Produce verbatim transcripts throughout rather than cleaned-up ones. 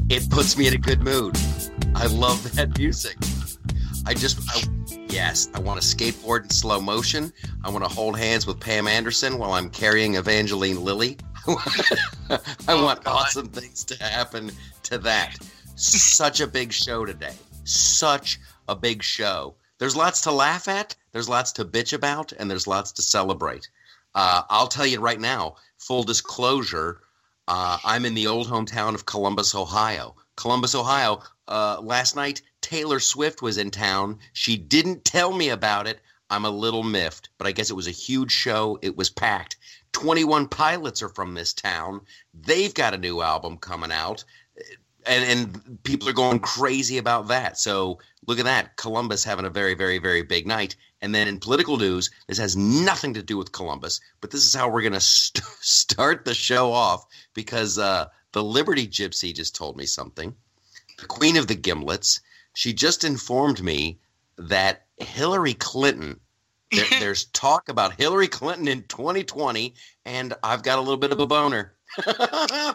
It puts me in a good mood. I love that music. I just, I, yes, I want to skateboard in slow motion. I want to hold hands with Pam Anderson while I'm carrying Evangeline Lilly. I Oh, want God. awesome things to happen to that. Such a big show today. Such a big show. There's lots to laugh at, there's lots to bitch about, and there's lots to celebrate. Uh, I'll tell you right now, full disclosure, uh, I'm in the old hometown of Columbus, Ohio. Columbus, Ohio. Uh, last night, Taylor Swift was in town. She didn't tell me about it. I'm a little miffed, but I guess it was a huge show. It was packed. twenty-one Pilots are from this town. They've got a new album coming out, and, and people are going crazy about that. So look at that. Columbus having a very, very, very big night. And then in political news, this has nothing to do with Columbus, but this is how we're going to st- start the show off because uh, the Liberty Gypsy just told me something. The Queen of the Gimlets, she just informed me that Hillary Clinton, there, there's talk about Hillary Clinton in twenty twenty, and I've got a little bit of a boner. I,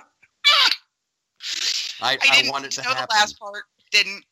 I I didn't want it to know happen. the last part. Didn't.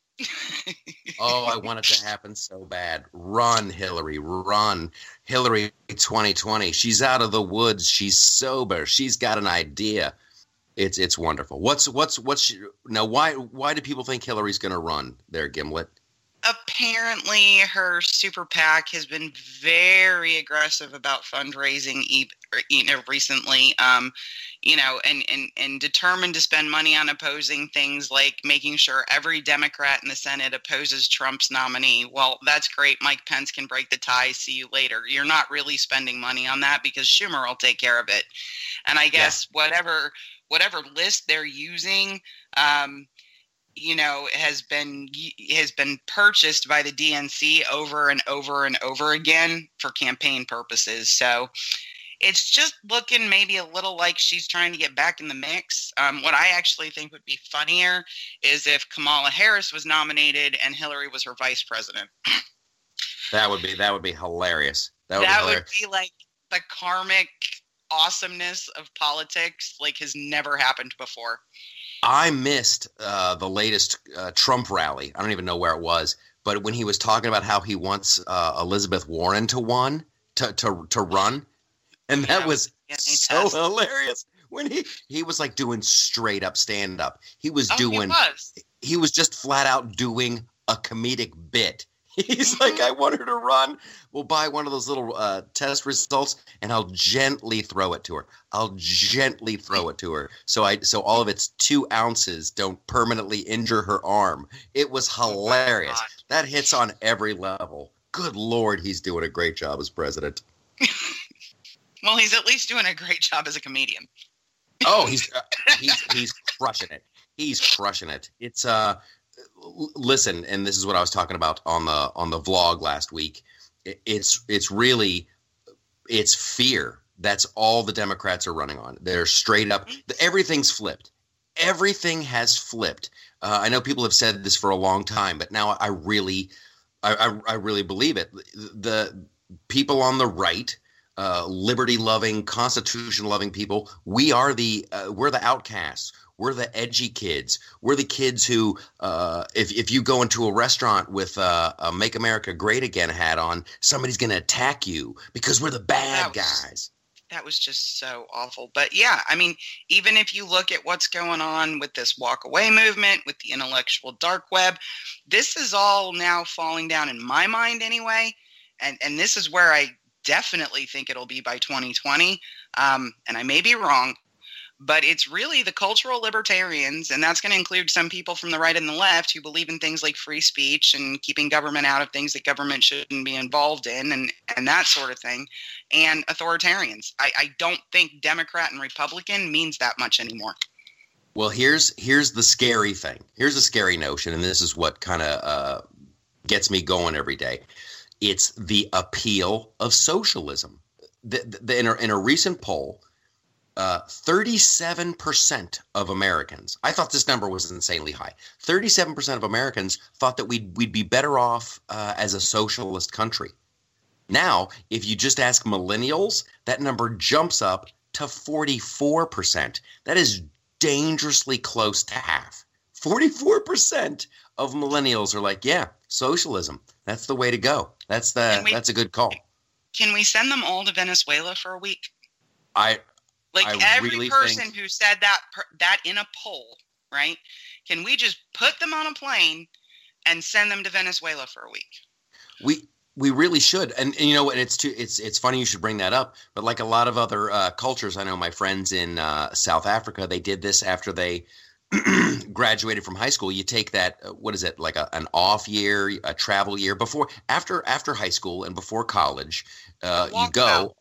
Oh, I want it to happen so bad. Run, Hillary, run. Hillary twenty twenty. She's out of the woods. She's sober. She's got an idea. It's it's wonderful. What's what's what's now? Why why do people think Hillary's going to run there, Gimlet? Apparently, her super PAC has been very aggressive about fundraising, e- you know, recently. Um, you know, and, and, and determined to spend money on opposing things like making sure every Democrat in the Senate opposes Trump's nominee. Well, that's great. Mike Pence can break the tie. See you later. You're not really spending money on that because Schumer will take care of it. And I guess yeah. whatever whatever list they're using, um, you know, has been has been purchased by the D N C over and over and over again for campaign purposes. So it's just looking maybe a little like she's trying to get back in the mix. Um, what I actually think would be funnier is if Kamala Harris was nominated and Hillary was her vice president. That would be that would be hilarious. That would, that be, would be like the karmic awesomeness of politics, like has never happened before. I missed uh, the latest uh, Trump rally. I don't even know where it was, but when he was talking about how he wants uh, Elizabeth Warren to won to to to run. And that yeah, was yeah, so hilarious when he, he was like doing straight up stand up. He was oh, doing, he was. he was just flat out doing a comedic bit. He's Mm-hmm. like, I want her to run. We'll buy one of those little uh, test results and I'll gently throw it to her. I'll gently throw it to her. So I, so all of its two ounces don't permanently injure her arm. It was hilarious. Oh, that hits on every level. Good Lord. He's doing a great job as president. Well, he's at least doing a great job as a comedian. Oh, he's uh, he's he's crushing it. He's crushing it. It's uh, l- listen, and this is what I was talking about on the on the vlog last week. It, it's it's really it's fear. That's all the Democrats are running on. They're straight up. Everything's flipped. Everything has flipped. Uh, I know people have said this for a long time, but now I really, I I, I really believe it. The people on the right. Uh, liberty-loving, Constitution-loving people. We are the uh, we're the outcasts. We're the edgy kids. We're the kids who, uh, if if you go into a restaurant with uh, a "Make America Great Again" hat on, somebody's going to attack you because we're the bad That was- guys. That was just so awful. But yeah, I mean, even if you look at what's going on with this walk away movement, with the intellectual dark web, this is all now falling down in my mind anyway. And and this is where I definitely think it'll be by twenty twenty. Um, and I may be wrong, but it's really the cultural libertarians, and that's going to include some people from the right and the left who believe in things like free speech and keeping government out of things that government shouldn't be involved in and, and that sort of thing, and authoritarians. I, I don't think Democrat and Republican means that much anymore. Well, here's here's the scary thing. Here's the scary notion, and this is what kind of uh, gets me going every day. It's the appeal of socialism. The, the, in, a, in a recent poll, uh, thirty-seven percent of Americans, I thought this number was insanely high, thirty-seven percent of Americans thought that we'd, we'd be better off uh, as a socialist country. Now, if you just ask millennials, that number jumps up to forty-four percent. That is dangerously close to half. forty-four percent of millennials are like, yeah, socialism. That's the way to go. That's the we, that's a good call. Can we send them all to Venezuela for a week? I like I every really person think... who said that that in a poll, right? Can we just put them on a plane and send them to Venezuela for a week? We we really should. And, and you know what? It's too, it's it's funny you should bring that up. But like a lot of other uh, cultures, I know my friends in uh, South Africa, they did this after they graduated from high school. You take that, uh, what is it, like a, an off year, a travel year before, after after high school and before college, uh, you go.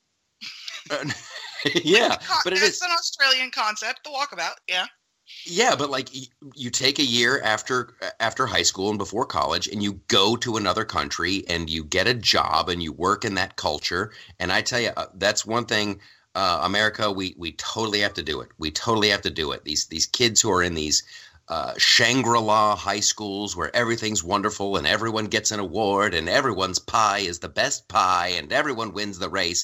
yeah, but it is an Australian concept, the walkabout. Yeah. Yeah, but like you, you take a year after after high school and before college, and you go to another country and you get a job and you work in that culture. And I tell you, uh, that's one thing. Uh, America, we we totally have to do it. We totally have to do it. These these kids who are in these uh, Shangri-La high schools where everything's wonderful and everyone gets an award and everyone's pie is the best pie and everyone wins the race.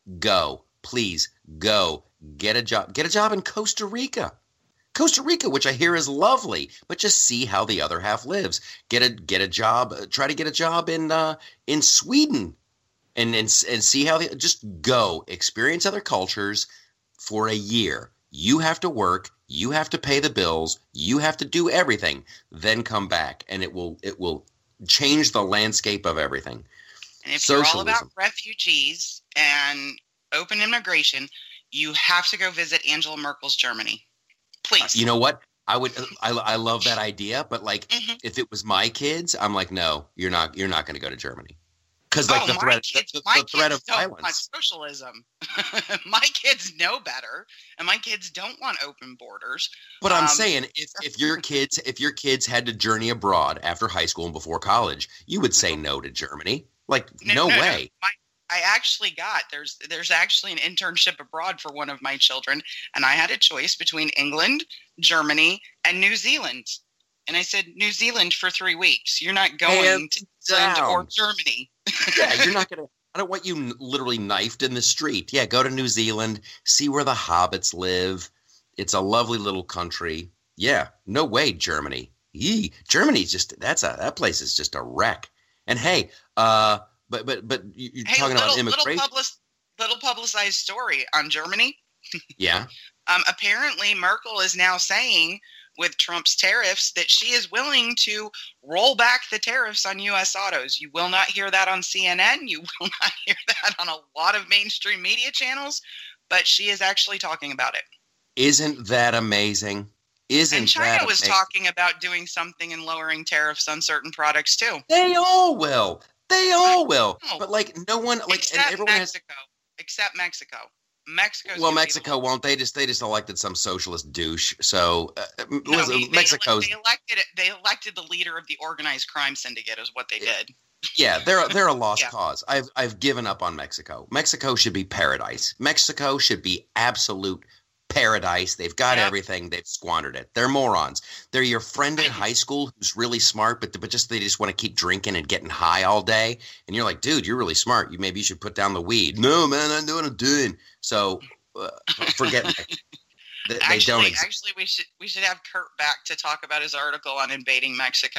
Go, please, go get a job. Get a job in Costa Rica. Costa Rica, which I hear is lovely, but just see how the other half lives. Get a get a job. Uh, try to get a job in uh, in Sweden. And, and and see how they just go experience other cultures for a year. You have to work. You have to pay the bills. You have to do everything. Then come back, and it will it will change the landscape of everything. And if Socialism. You're all about refugees and open immigration, you have to go visit Angela Merkel's Germany, please. Uh, you know what? I would. I, I love that idea, but like, mm-hmm. if it was my kids, I'm like, no, you're not. You're not going to go to Germany. Because like oh, the threat, kids, the, my the threat kids of don't violence. Want socialism. My kids know better, and my kids don't want open borders. But um, I'm saying, if, if your kids, if your kids had to journey abroad after high school and before college, you would say no to Germany. Like no, no, no way. No. My, I actually got there's there's actually an internship abroad for one of my children, and I had a choice between England, Germany, and New Zealand. And I said, New Zealand for three weeks. You're not going Hands to England down. Or Germany. Yeah, you're not going to. I don't want you literally knifed in the street. Yeah, go to New Zealand, see where the hobbits live. It's a lovely little country. Yeah, no way, Germany. Yee, Germany's just that's a that place is just a wreck. And hey, uh, but but but you're hey, talking little, about immigration. Little, public, little publicized story on Germany. Yeah. Um, apparently, Merkel is now saying, with Trump's tariffs, that she is willing to roll back the tariffs on U S autos. You will not hear that on C N N. You will not hear that on a lot of mainstream media channels, but she is actually talking about it. Isn't that amazing? Isn't and China that was amazing? talking about doing something and lowering tariffs on certain products too. They all will. They all will. But like no one, like except and everyone Mexico. has. Except Mexico. Mexico's well, Mexico won't. They just they just elected some socialist douche. So uh, no, listen, he, they, Mexico's they elected they elected the leader of the organized crime syndicate is what they did. Yeah, they're they're a lost yeah. cause. I've I've given up on Mexico. Mexico should be paradise. Mexico should be absolute paradise. They've got yeah. everything. They've squandered it. They're morons. They're your friend in high school who's really smart, but but just they just want to keep drinking and getting high all day. And you're like, dude, you're really smart. You maybe you should put down the weed. No, man, I know what I'm doing. So uh, forget it. They, actually, they don't exist. Actually, we should we should have Kurt back to talk about his article on invading Mexico.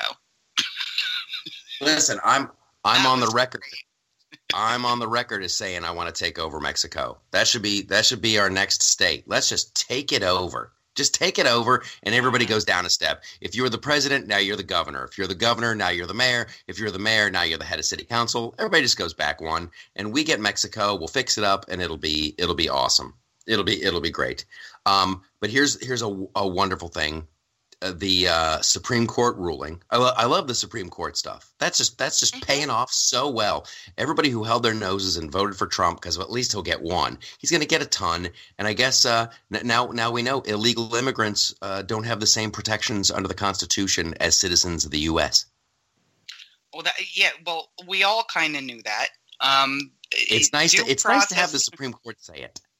Listen, I'm I'm that on the record. Great. I'm on the record as saying I want to take over Mexico. That should be that should be our next state. Let's just take it over. Just take it over, and everybody goes down a step. If you're the president, now you're the governor. If you're the governor, now you're the mayor. If you're the mayor, now you're the head of city council. Everybody just goes back one, and we get Mexico. We'll fix it up, and it'll be it'll be awesome. It'll be it'll be great. Um, but here's here's a, a wonderful thing. Uh, the uh, Supreme Court ruling. I, lo- I love the Supreme Court stuff. That's just that's just Mm-hmm. paying off so well. Everybody who held their noses and voted for Trump, because at least he'll get one. He's going to get a ton. And I guess uh, n- now now we know illegal immigrants uh, don't have the same protections under the Constitution as citizens of the U S. Well, that, yeah. Well, we all kind of knew that. Um, It's nice. To, it's process, nice to have the Supreme Court say it.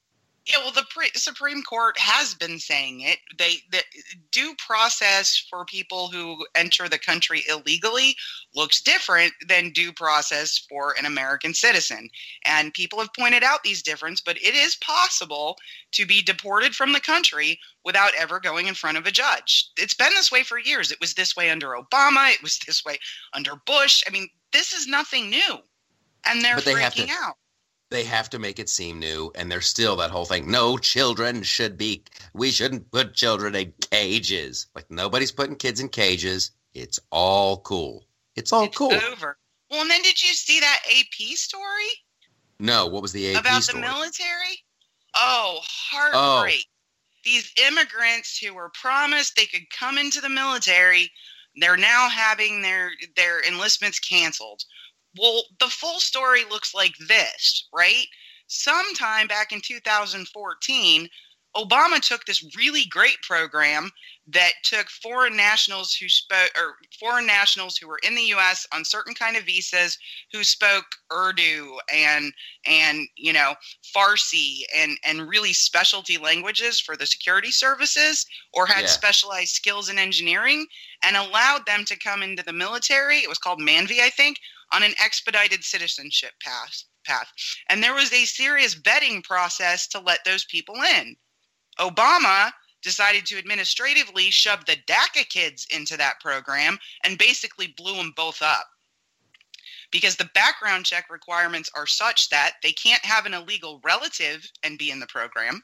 Yeah, well, the pre- Supreme Court has been saying it. They the due process for people who enter the country illegally looks different than due process for an American citizen. And people have pointed out these differences, but it is possible to be deported from the country without ever going in front of a judge. It's been this way for years. It was this way under Obama. It was this way under Bush. I mean, this is nothing new. And they're But they have freaking to- out. They have to make it seem new, and there's still that whole thing. No children should be. We shouldn't put children in cages. Like nobody's putting kids in cages. It's all cool. It's all It's cool. over. Well, and then did you see that A P story No, what was the A P about story? the military? Oh, heartbreak. These immigrants who were promised they could come into the military, they're now having their their enlistments canceled. Well, the full story looks like this, right? Sometime back in two thousand fourteen, Obama took this really great program that took foreign nationals who spoke, or foreign nationals who were in the U S on certain kind of visas who spoke Urdu and and you know Farsi and and really specialty languages for the security services, or had Yeah. specialized skills in engineering, and allowed them to come into the military. It was called Manvi, I think, on an expedited citizenship path. path. And there was a serious vetting process to let those people in. Obama decided to administratively shove the DACA kids into that program and basically blew them both up. Because the background check requirements are such that they can't have an illegal relative and be in the program,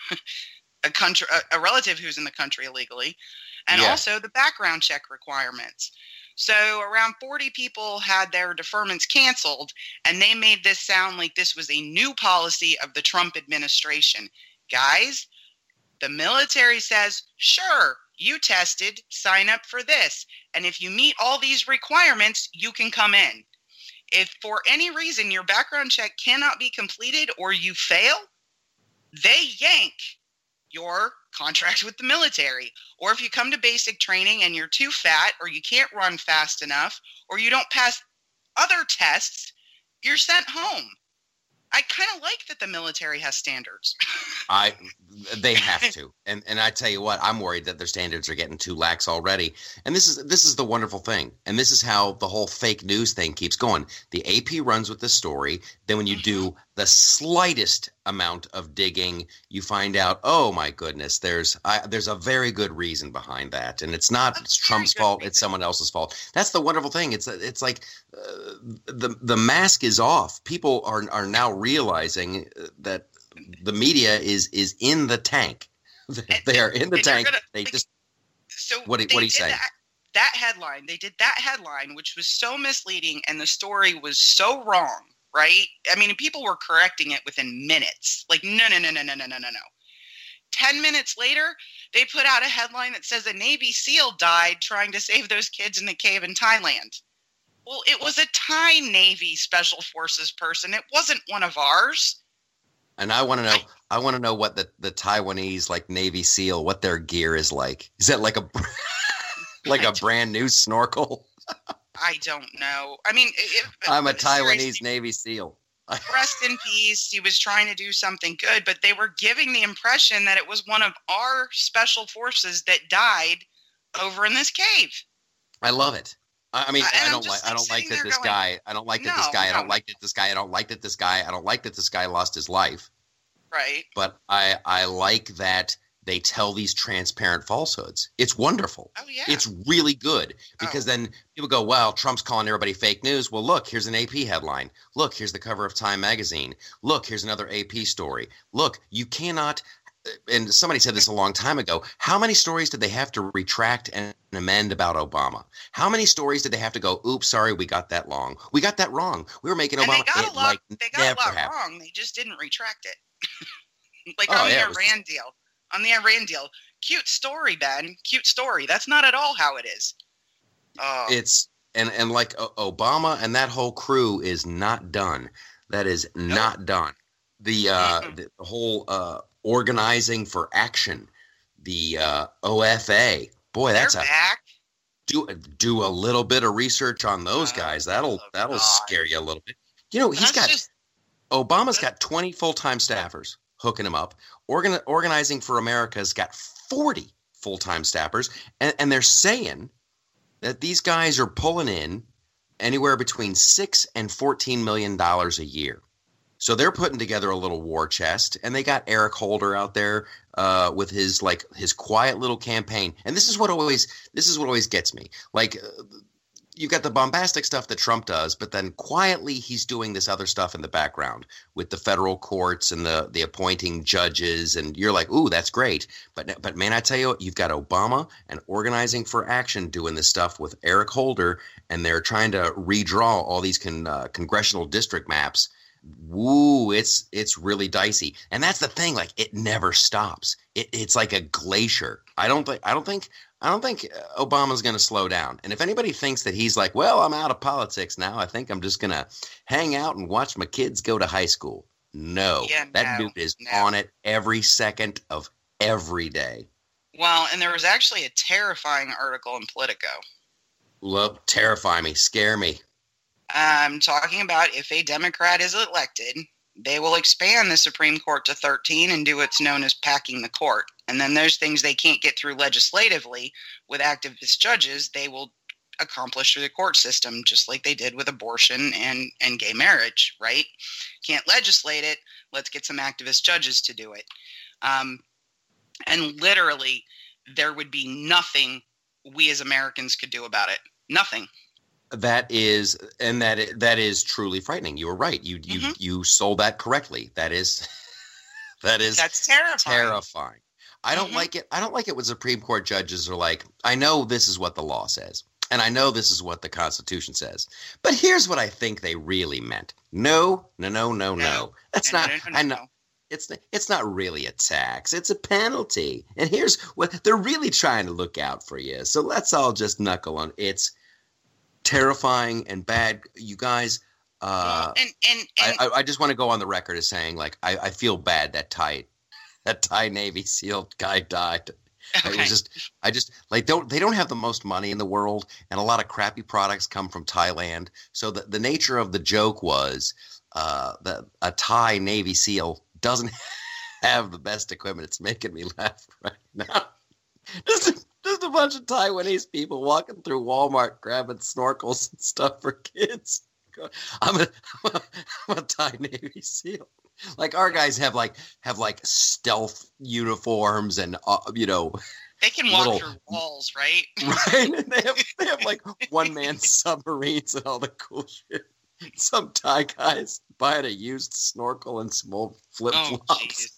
a country, a, a relative who's in the country illegally, and Yeah. also the background check requirements. So around forty people had their deferments canceled, and they made this sound like this was a new policy of the Trump administration. Guys, the military says, sure, you tested, sign up for this. And if you meet all these requirements, you can come in. If for any reason your background check cannot be completed or you fail, they yank your contract with the military. Or if you come to basic training and you're too fat, or you can't run fast enough, or you don't pass other tests, you're sent home. I kind of like that the military has standards. I, they have to, and and I tell you what, I'm worried that their standards are getting too lax already. And this is this is the wonderful thing, and this is how the whole fake news thing keeps going. The A P runs with the story. Then when you do the slightest amount of digging, you find out, oh my goodness, there's I, there's a very good reason behind that, and it's not A it's very Trump's good fault; reason. it's someone else's fault. That's the wonderful thing. It's it's like uh, the the mask is off. People are are now realizing that the media is is in the tank. They are in the And you're tank. gonna- They like, just So What do- they what do you did say? That, that headline, they did that headline, which was so misleading, and the story was so wrong, right? I mean, people were correcting it within minutes. Like, no, no, no, no, no, no, no, no, no. Ten minutes later, they put out a headline that says a Navy SEAL died trying to save those kids in the cave in Thailand. Well, it was a Thai Navy Special Forces person. It wasn't one of ours. and I want to know I want to know what the the Taiwanese like Navy SEAL, what their gear is like. Is that like a like a brand new snorkel? I don't know. I mean, it, I'm a seriously, Taiwanese Navy SEAL. rest in peace. He was trying to do something good, but they were giving the impression that it was one of our special forces that died over in this cave. I love it. I I mean, And I I'm don't just, like. I like, don't like sitting that there this going, guy. I don't like that this "No, guy. I don't no." like that this guy. I don't like that this guy. I don't like that this guy lost his life. Right. But I I like that they tell these transparent falsehoods. It's wonderful. Oh, yeah. It's really good because Oh. then people go, well, Trump's calling everybody fake news. Well, look, here's an A P headline. Look, here's the cover of Time magazine. Look, here's another A P story. Look, you cannot. And somebody said this a long time ago. How many stories did they have to retract and amend about Obama? How many stories did they have to go, oops, sorry, we got that wrong. We got that wrong. We were making And Obama. they got it, a lot, like, they got a never lot happened. wrong. They just didn't retract it. Like Oh, on yeah, it the was- Iran deal. On the Iran deal. Cute story, Ben. Cute story. That's not at all how it is. Oh, It's and and like o- Obama and that whole crew is not done. That is not done. The uh, Mm-mm. the whole uh, organizing for action, the uh, O F A. Boy, they're that's a back. do do a little bit of research on those Oh, guys. That'll oh, that'll God. scare you a little bit. You know, he's That's got just Obama's got twenty full time staffers. hooking them up. Organ- Organizing for America's got forty full-time staffers, and, and they're saying that these guys are pulling in anywhere between six and fourteen million dollars a year. So they're putting together a little war chest, and they got Eric Holder out there uh, with his like his quiet little campaign. And this is what always this is what always gets me. Like uh, you've got the bombastic stuff that Trump does, but then quietly he's doing this other stuff in the background with the federal courts and the the appointing judges, and you're like, ooh, that's great. But but man, I tell you, you've got Obama and Organizing for Action doing this stuff with Eric Holder, and they're trying to redraw all these con, uh, congressional district maps. Woo, it's it's really dicey, and that's the thing. Like, it never stops. It, it's like a glacier. I don't think. I don't think. I don't think Obama's going to slow down. And if anybody thinks that he's like, well, I'm out of politics now, I think I'm just going to hang out and watch my kids go to high school. No, yeah, that no, dude is no. on it every second of every day. Well, and there was actually a terrifying article in Politico. Look, terrify me, scare me. Um, talking about if a Democrat is elected, they will expand the Supreme Court to thirteen and do what's known as packing the court. And then there's things they can't get through legislatively with activist judges, they will accomplish through the court system, just like they did with abortion and, and gay marriage, right? Can't legislate it. Let's get some activist judges to do it. Um, and literally, there would be nothing we as Americans could do about it. Nothing. That is, and that that is truly frightening. You were right. You you mm-hmm. you sold that correctly. That is, that is that's terrifying. Terrifying. I don't mm-hmm. like it. I don't like it when Supreme Court judges are like, I know this is what the law says, and I know this is what the Constitution says, but here's what I think they really meant. No, no, no, no, no. no. That's no, not. No, no, no, I know. No. It's it's not really a tax. It's a penalty. And here's what they're really trying to look out for you. So let's all just knuckle on. It's terrifying and bad, you guys. Uh, well, and, and, and I, I just want to go on the record as saying, like, I, I feel bad that Thai, that Thai Navy SEAL guy died. Okay. It was just, I just like don't they don't have the most money in the world, and a lot of crappy products come from Thailand. So the the nature of the joke was uh, that a Thai Navy SEAL doesn't have the best equipment. It's making me laugh right now. Just Just a bunch of Taiwanese people walking through Walmart grabbing snorkels and stuff for kids. I'm a, I'm a, I'm a Thai Navy SEAL. Like, our guys have like have like stealth uniforms and uh, you know, they can walk little, through walls, right? Right. And they have they have like one man submarines and all the cool shit. Some Thai guys buying a used snorkel and some old flip flops. Oh,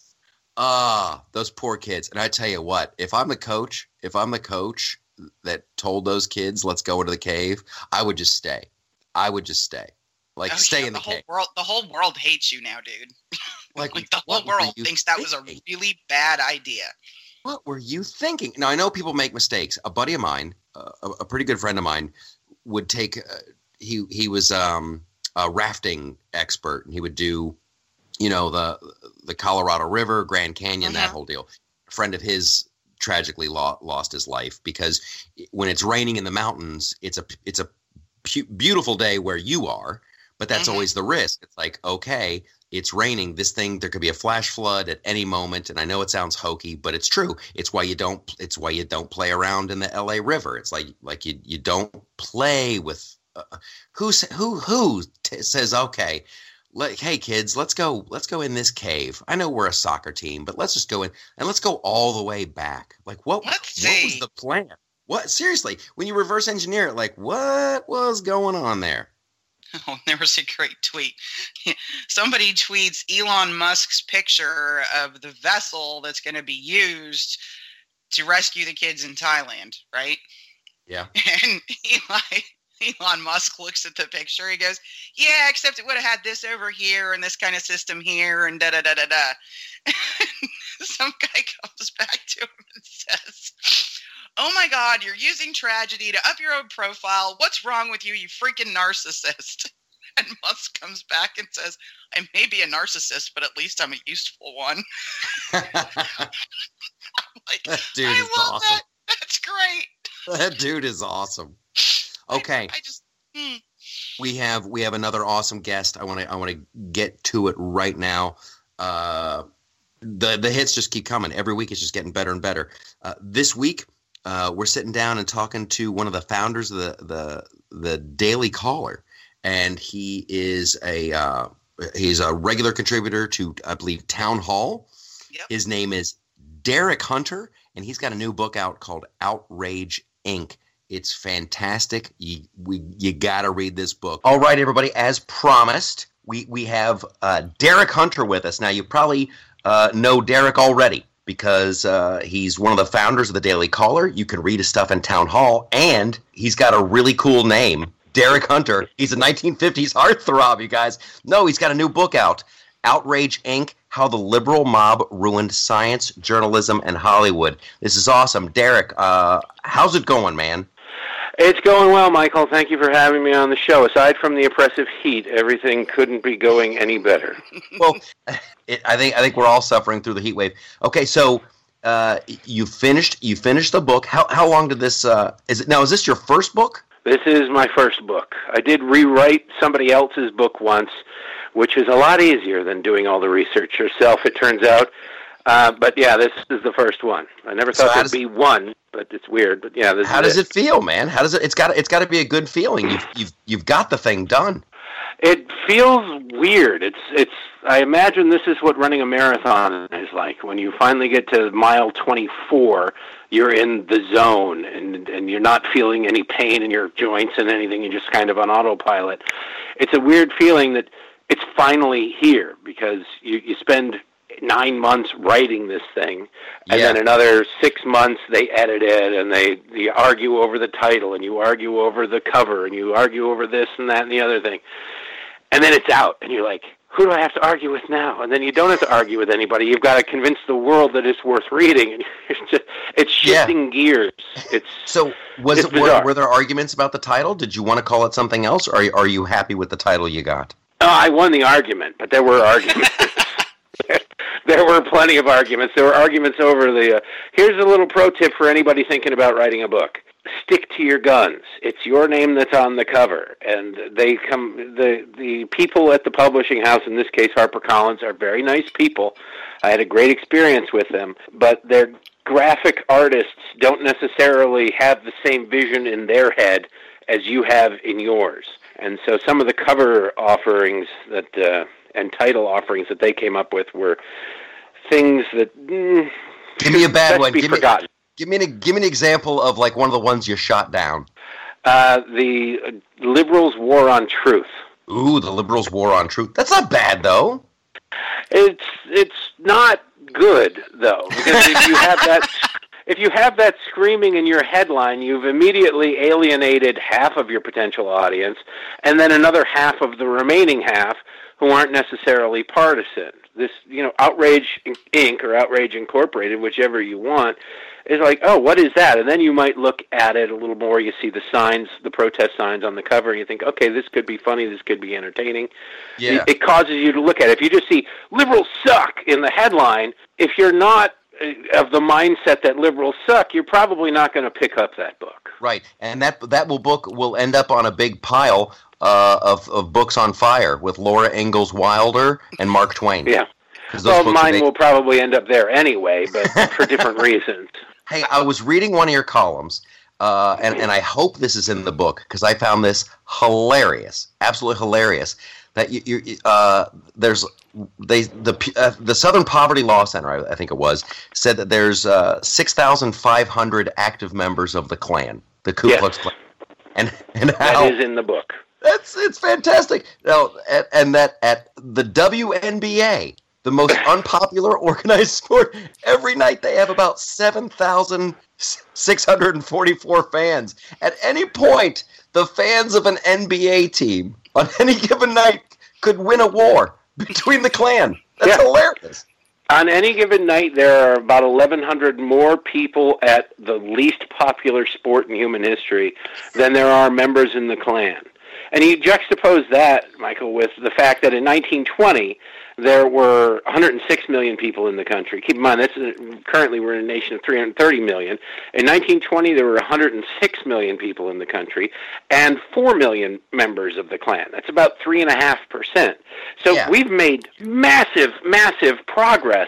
Ah, those poor kids. And I tell you what, if I'm the coach, if I'm the coach that told those kids, let's go into the cave, I would just stay. I would just stay. Like, oh, stay yeah, in the, the whole cave. world, the whole world hates you now, dude. Like, like the whole world thinks that was a really bad idea. What were you thinking? Now, I know people make mistakes. A buddy of mine, uh, a, a pretty good friend of mine, would take, uh, he, he was um, a rafting expert, and he would do, you know, the the Colorado River, Grand Canyon, mm-hmm. that whole deal. A friend of his tragically lo- lost his life because when it's raining in the mountains, it's a it's a pu- beautiful day where you are, but that's mm-hmm. always the risk. It's like, okay, it's raining. This thing, there could be a flash flood at any moment, and I know it sounds hokey, but it's true. It's why you don't. It's why you don't play around in the L A River. It's like like you you don't play with uh, who who who t- says okay. Like, hey kids, let's go. Let's go in this cave. I know we're a soccer team, but let's just go in and let's go all the way back. Like, what? Let's what see. was the plan? What? Seriously, when you reverse engineer it, like, what was going on there? Oh, there was a great tweet. Somebody tweets Elon Musk's picture of the vessel that's going to be used to rescue the kids in Thailand, right? Yeah. And Eli. Elon Musk looks at the picture. He goes, yeah, except it would have had this over here and this kind of system here and da-da-da-da-da. Some guy comes back to him and says, oh, my God, you're using tragedy to up your own profile. What's wrong with you, you freaking narcissist? And Musk comes back and says, I may be a narcissist, but at least I'm a useful one. I'm like, That dude I is love awesome. that. That's great. That dude is awesome. Okay. I, I just hmm. we have we have another awesome guest. I want to I want to get to it right now. Uh, the the hits just keep coming. Every week it's just getting better and better. Uh, this week uh, we're sitting down and talking to one of the founders of the the the Daily Caller, and he is a uh, he's a regular contributor to, I believe, Town Hall. Yep. His name is Derek Hunter, and he's got a new book out called Outrage Incorporated. It's fantastic. You we you got to read this book. All right, everybody. As promised, we we have uh, Derek Hunter with us. Now, you probably uh, know Derek already because uh, he's one of the founders of the Daily Caller. You can read his stuff in Town Hall, and he's got a really cool name, Derek Hunter. He's a nineteen fifties heartthrob, you guys. No, he's got a new book out, Outrage Incorporated, How the Liberal Mob Ruined Science, Journalism, and Hollywood. This is awesome. Derek, uh, how's it going, man? It's going well, Michael. Thank you for having me on the show. Aside from the oppressive heat, everything couldn't be going any better. Well, it, I think I think we're all suffering through the heat wave. Okay, so uh, you finished you finished the book. How how long did this? Uh, is it now? Is this your first book? This is my first book. I did rewrite somebody else's book once, which is a lot easier than doing all the research yourself, it turns out. Uh, but yeah, this is the first one. I never thought so there'd does, be one, but it's weird. But yeah, this how is does it. it feel, man? How does it? It's got. It's got to be a good feeling. You've you've you've got the thing done. It feels weird. It's it's. I imagine this is what running a marathon is like. When you finally get to mile twenty-four, you're in the zone, and and you're not feeling any pain in your joints and anything. You're just kind of on autopilot. It's a weird feeling that it's finally here because you you spend nine months writing this thing, and yeah. then another six months they edit it, and they, they argue over the title, and you argue over the cover, and you argue over this and that and the other thing. And then it's out, and you're like, who do I have to argue with now? And then you don't have to argue with anybody. You've got to convince the world that it's worth reading. And it's just, it's shifting yeah. gears. It's So was it's it, were, were there arguments about the title? Did you want to call it something else, or are you happy with the title you got? Oh, I won the argument, but there were arguments. There were plenty of arguments. There were arguments over the, uh, here's a little pro tip for anybody thinking about writing a book. Stick to your guns. It's your name that's on the cover. And they come, the, the people at the publishing house, in this case HarperCollins, are very nice people. I had a great experience with them, but their graphic artists don't necessarily have the same vision in their head as you have in yours. And so some of the cover offerings that, uh, and title offerings that they came up with were things that mm, give me a bad one. Be give forgotten. Me, give me an, give me an example of like one of the ones you shot down. Uh, the uh, Liberals' War on Truth. Ooh, the Liberals' War on Truth. That's not bad though. It's it's not good though, because if you have that if you have that screaming in your headline, you've immediately alienated half of your potential audience, and then another half of the remaining half who aren't necessarily partisan. This, you know, Outrage Incorporated or Outrage Incorporated, whichever you want, is like, oh, what is that? And then you might look at it a little more. You see the signs, the protest signs on the cover, and you think, okay, this could be funny, this could be entertaining. Yeah. It, it causes you to look at it. If you just see liberals suck in the headline, if you're not of the mindset that liberals suck, you're probably not going to pick up that book. Right, and that that will book will end up on a big pile uh, of of books on fire with Laura Ingalls Wilder and Mark Twain. Yeah, well, mine will probably end up there anyway, but for different reasons. Hey, I was reading one of your columns, uh, and and I hope this is in the book because I found this hilarious, absolutely hilarious. That you, you uh, there's they the uh, the Southern Poverty Law Center, I, I think it was, said that there's uh, six thousand five hundred active members of the Klan, the Ku Klux Klan, and and how, that is in the book. That's it's fantastic. Now, and, and that at the W N B A, the most unpopular organized sport, every night they have about seven thousand six hundred forty-four fans. At any point, the fans of an N B A team on any given night could win a war between the Klan. That's yeah. hilarious. On any given night, there are about eleven hundred more people at the least popular sport in human history than there are members in the Klan. And you juxtapose that, Michael, with the fact that in nineteen twenty, there were one hundred six million people in the country. Keep in mind, that's currently we're in a nation of three hundred thirty million. In nineteen twenty, there were one hundred six million people in the country and four million members of the Klan. That's about three point five percent. So yeah. we've made massive, massive progress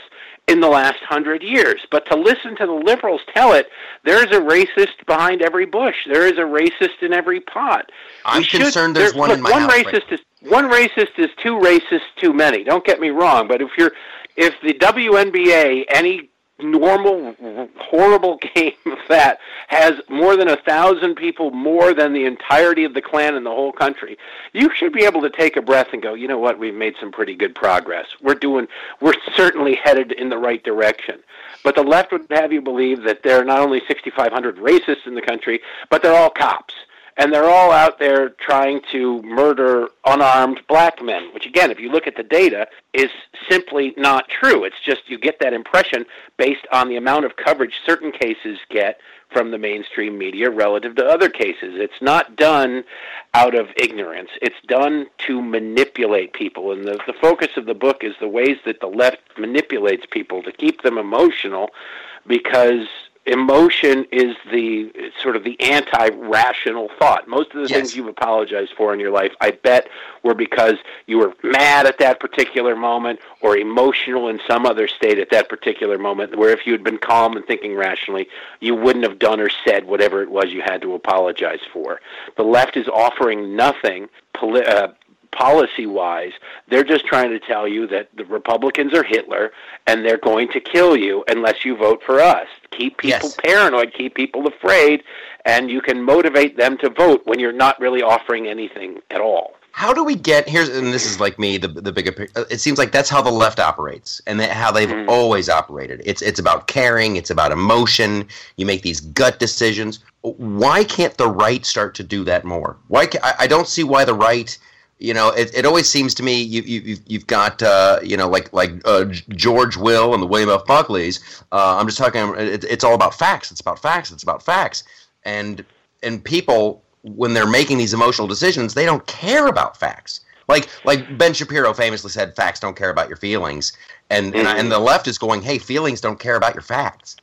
in the last hundred years. But to listen to the liberals tell it, there's a racist behind every bush. There is a racist in every pot. I'm We should- concerned there's there- one look, in my one house. Racist right is, one racist is two racists too many. Don't get me wrong, but if you're, if the W N B A, any normal, horrible game of that, has more than a thousand people more than the entirety of the Klan in the whole country, you should be able to take a breath and go, you know what, we've made some pretty good progress. We're doing, we're certainly headed in the right direction. But the left would have you believe that there are not only sixty-five hundred racists in the country, but they're all cops. And they're all out there trying to murder unarmed black men, which, again, if you look at the data, is simply not true. It's just you get that impression based on the amount of coverage certain cases get from the mainstream media relative to other cases. It's not done out of ignorance. It's done to manipulate people. And the, the focus of the book is the ways that the left manipulates people to keep them emotional, because emotion is the sort of the anti-rational thought. Most of the Yes. things you've apologized for in your life, I bet, were because you were mad at that particular moment or emotional in some other state at that particular moment, where if you had been calm and thinking rationally, you wouldn't have done or said whatever it was you had to apologize for. The left is offering nothing poli- uh, policy-wise. They're just trying to tell you that the Republicans are Hitler and they're going to kill you unless you vote for us. Keep people Yes. paranoid, keep people afraid, and you can motivate them to vote when you're not really offering anything at all. How do we get here's and this is like me the the bigger picture. It seems like that's how the left operates and that how they've Mhm. always operated. It's it's about caring, it's about emotion. You make these gut decisions. Why can't the right start to do that more? Why ca I, I don't see why the right. You know, it, it always seems to me you, you, you've got, uh, you know, like like uh, George Will and the William F. Buckleys. Uh, I'm just talking, it, it's all about facts. It's about facts. It's about facts. And and people, when they're making these emotional decisions, they don't care about facts. Like like Ben Shapiro famously said, facts don't care about your feelings. And, mm-hmm. and, I, and the left is going, hey, feelings don't care about your facts.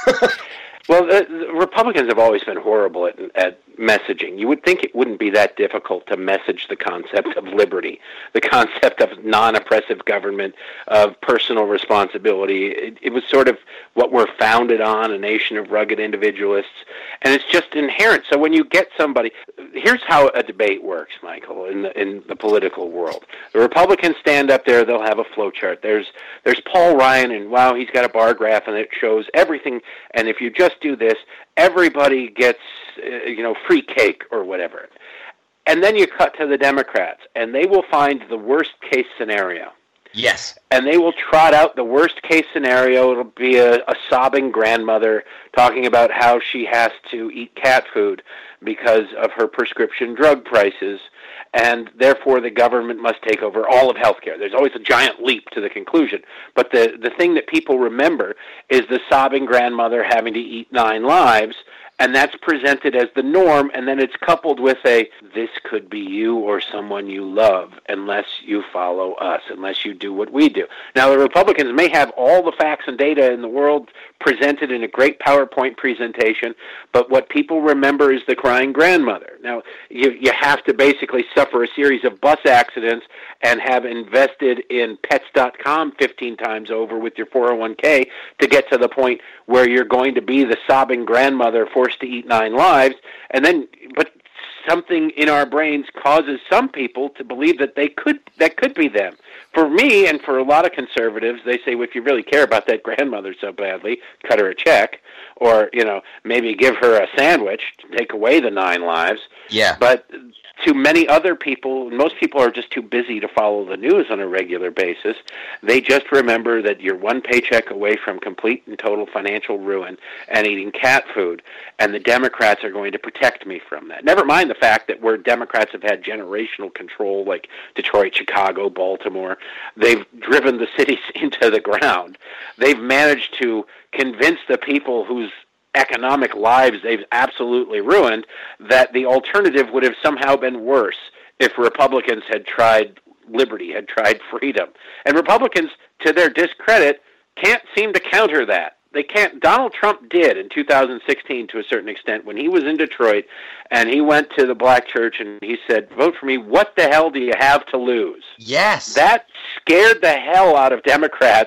Well, the, the Republicans have always been horrible at, at messaging. You would think it wouldn't be that difficult to message the concept of liberty, the concept of non-oppressive government, of personal responsibility. It, it was sort of what we're founded on, a nation of rugged individualists, and it's just inherent. So when you get somebody, here's how a debate works, Michael, in the, in the political world. The Republicans stand up there, they'll have a flow chart. There's, there's Paul Ryan, and wow, he's got a bar graph, and it shows everything, and if you just do this, everybody gets, uh, you know, free cake or whatever. And then you cut to the Democrats, and they will find the worst case scenario. Yes. And they will trot out the worst case scenario. It'll be a, a sobbing grandmother talking about how she has to eat cat food because of her prescription drug prices, and therefore the government must take over all of healthcare. There's always a giant leap to the conclusion. But the, the thing that people remember is the sobbing grandmother having to eat nine lives, and that's presented as the norm, and then it's coupled with a, this could be you or someone you love unless you follow us, unless you do what we do. Now, the Republicans may have all the facts and data in the world presented in a great PowerPoint presentation, but what people remember is the crying grandmother. Now, you, you have to basically suffer a series of bus accidents and have invested in pets dot com fifteen times over with your four oh one k to get to the point where you're going to be the sobbing grandmother forced to eat nine lives, and then, but something in our brains causes some people to believe that they could, that could be them. For me and for a lot of conservatives, they say, well, if you really care about that grandmother so badly, cut her a check, or, you know, maybe give her a sandwich to take away the nine lives. Yeah. But to many other people, most people are just too busy to follow the news on a regular basis. They just remember that you're one paycheck away from complete and total financial ruin and eating cat food, and the Democrats are going to protect me from that. Never mind the fact that where Democrats have had generational control, like Detroit, Chicago, Baltimore, they've driven the cities into the ground. They've managed to convince the people whose economic lives they've absolutely ruined that the alternative would have somehow been worse if Republicans had tried liberty, had tried freedom. And Republicans, to their discredit, can't seem to counter that. They can't. Donald Trump did in two thousand sixteen to a certain extent when he was in Detroit and he went to the black church and he said, vote for me, what the hell do you have to lose? Yes. That scared the hell out of Democrats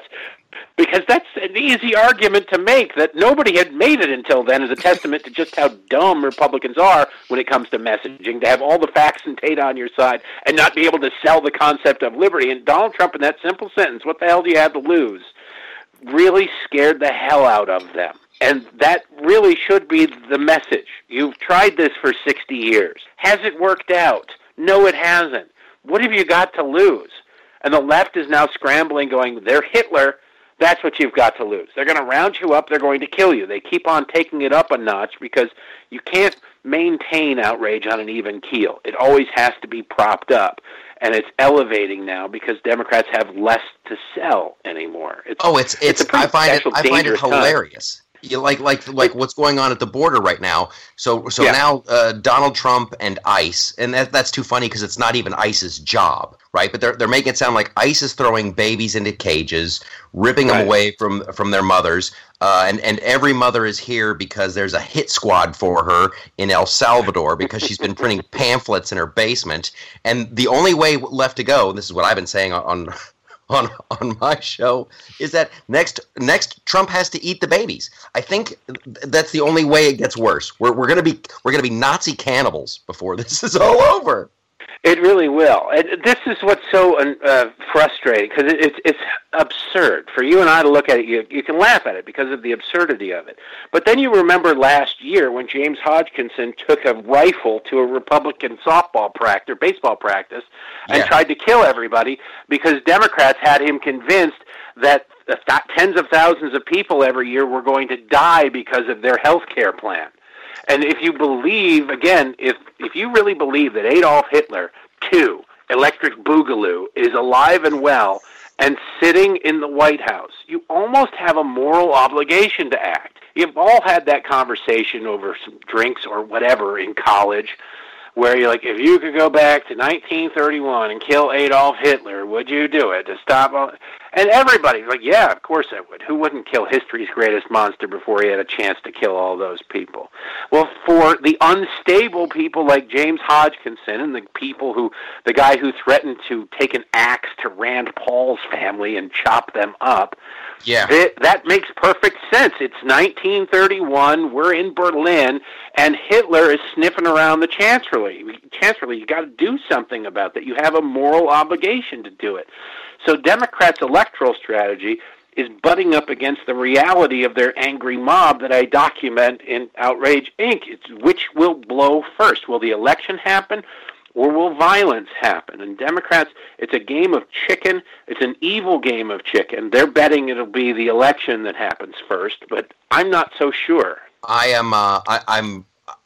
Because that's an easy argument to make that nobody had made it until then is a testament to just how dumb Republicans are when it comes to messaging, to have all the facts and data on your side and not be able to sell the concept of liberty. And Donald Trump, in that simple sentence, what the hell do you have to lose, really scared the hell out of them. And that really should be the message. You've tried this for sixty years. Has it worked out? No, it hasn't. What have you got to lose? And the left is now scrambling, going, they're Hitler. That's what you've got to lose. They're going to round you up. They're going to kill you. They keep on taking it up a notch because you can't maintain outrage on an even keel. It always has to be propped up. And it's elevating now because Democrats have less to sell anymore. It's, oh, it's it's. it's I find it. I find it hilarious. Time. You like like like what's going on at the border right now. So so yeah. now uh, Donald Trump and ICE, and that that's too funny because it's not even ICE's job, right? But they're they're making it sound like ICE is throwing babies into cages, ripping right. them away from from their mothers, uh, and and every mother is here because there's a hit squad for her in El Salvador because she's been printing pamphlets in her basement, and the only way left to go. And this is what I've been saying on. on On, on my show is that next next Trump has to eat the babies. I think that's the only way it gets worse. We're we're gonna be we're gonna be Nazi cannibals before this is all over. It really will. And this is what's so uh, frustrating because it, it's it's absurd for you and I to look at it. You you can laugh at it because of the absurdity of it. But then you remember last year when James Hodgkinson took a rifle to a Republican softball practice, baseball practice, and yeah. tried to kill everybody because Democrats had him convinced that th- tens of thousands of people every year were going to die because of their health care plan. And if you believe, again, if if you really believe that Adolf Hitler, two, Electric Boogaloo, is alive and well and sitting in the White House, you almost have a moral obligation to act. You've all had that conversation over some drinks or whatever in college where you're like, if you could go back to nineteen thirty-one and kill Adolf Hitler, would you do it to stop all... And everybody's like, yeah, of course I would. Who wouldn't kill history's greatest monster before he had a chance to kill all those people? Well, for the unstable people like James Hodgkinson and the people who, the guy who threatened to take an axe to Rand Paul's family and chop them up, yeah, th- that makes perfect sense. It's nineteen thirty-one, we're in Berlin, and Hitler is sniffing around the chancellery. Chancellery, you got to do something about that. You have a moral obligation to do it. So Democrats' electoral strategy is butting up against the reality of their angry mob that I document in Outrage Incorporated. It's which will blow first. Will the election happen or will violence happen? And Democrats, it's a game of chicken. It's an evil game of chicken. They're betting it'll be the election that happens first, but I'm not so sure. I am uh, I, I'm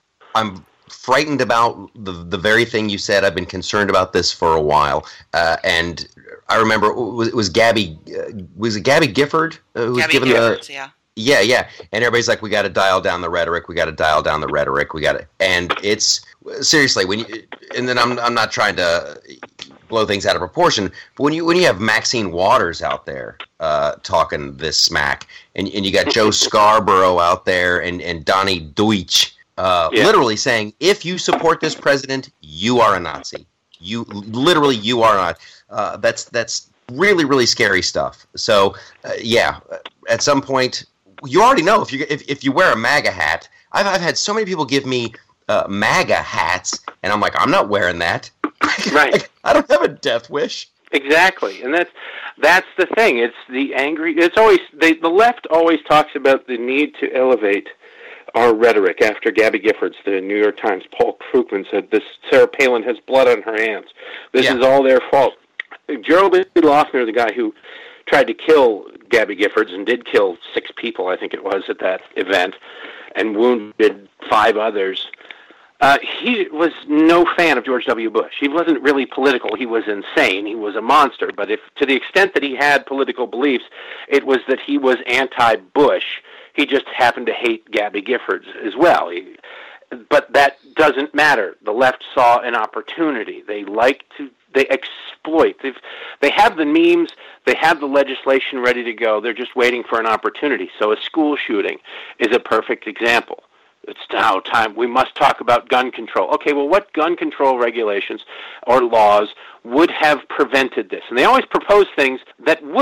I'm frightened about the the very thing you said. I've been concerned about this for a while, uh, and I remember it was, it was Gabby uh, was it Gabby Gifford uh, who was Gabby given Giffords, the yeah. Yeah, yeah, and everybody's like, "We got to dial down the rhetoric. We got to dial down the rhetoric. We got to." And it's seriously when you, and then I'm I'm not trying to blow things out of proportion, but when you when you have Maxine Waters out there uh, talking this smack, and and you got Joe Scarborough out there, and and Donnie Deutsch, uh, yeah. literally saying, "If you support this president, you are a Nazi. You literally you are not." Uh, that's that's really really scary stuff. So uh, yeah, at some point. You already know if you if, if you wear a MAGA hat. I've I've had so many people give me uh, MAGA hats, and I'm like, I'm not wearing that. Right. I don't have a death wish. Exactly, and that's that's the thing. It's the angry. It's always they, the left always talks about the need to elevate our rhetoric. After Gabby Giffords, the New York Times, Paul Krugman said, "This Sarah Palin has blood on her hands. This yeah. is all their fault." Gerald Loeffler, the guy who tried to kill Gabby Giffords and did kill six people, I think it was, at that event, and wounded five others. Uh, he was no fan of George W. Bush. He wasn't really political. He was insane. He was a monster. But if to the extent that he had political beliefs, it was that he was anti-Bush. He just happened to hate Gabby Giffords as well. He, but that doesn't matter. The left saw an opportunity. They like to They exploit. They've, they have the memes. They have the legislation ready to go. They're just waiting for an opportunity. So a school shooting is a perfect example. It's now time. We must talk about gun control. Okay, well, what gun control regulations or laws would have prevented this? And they always propose things that wouldn't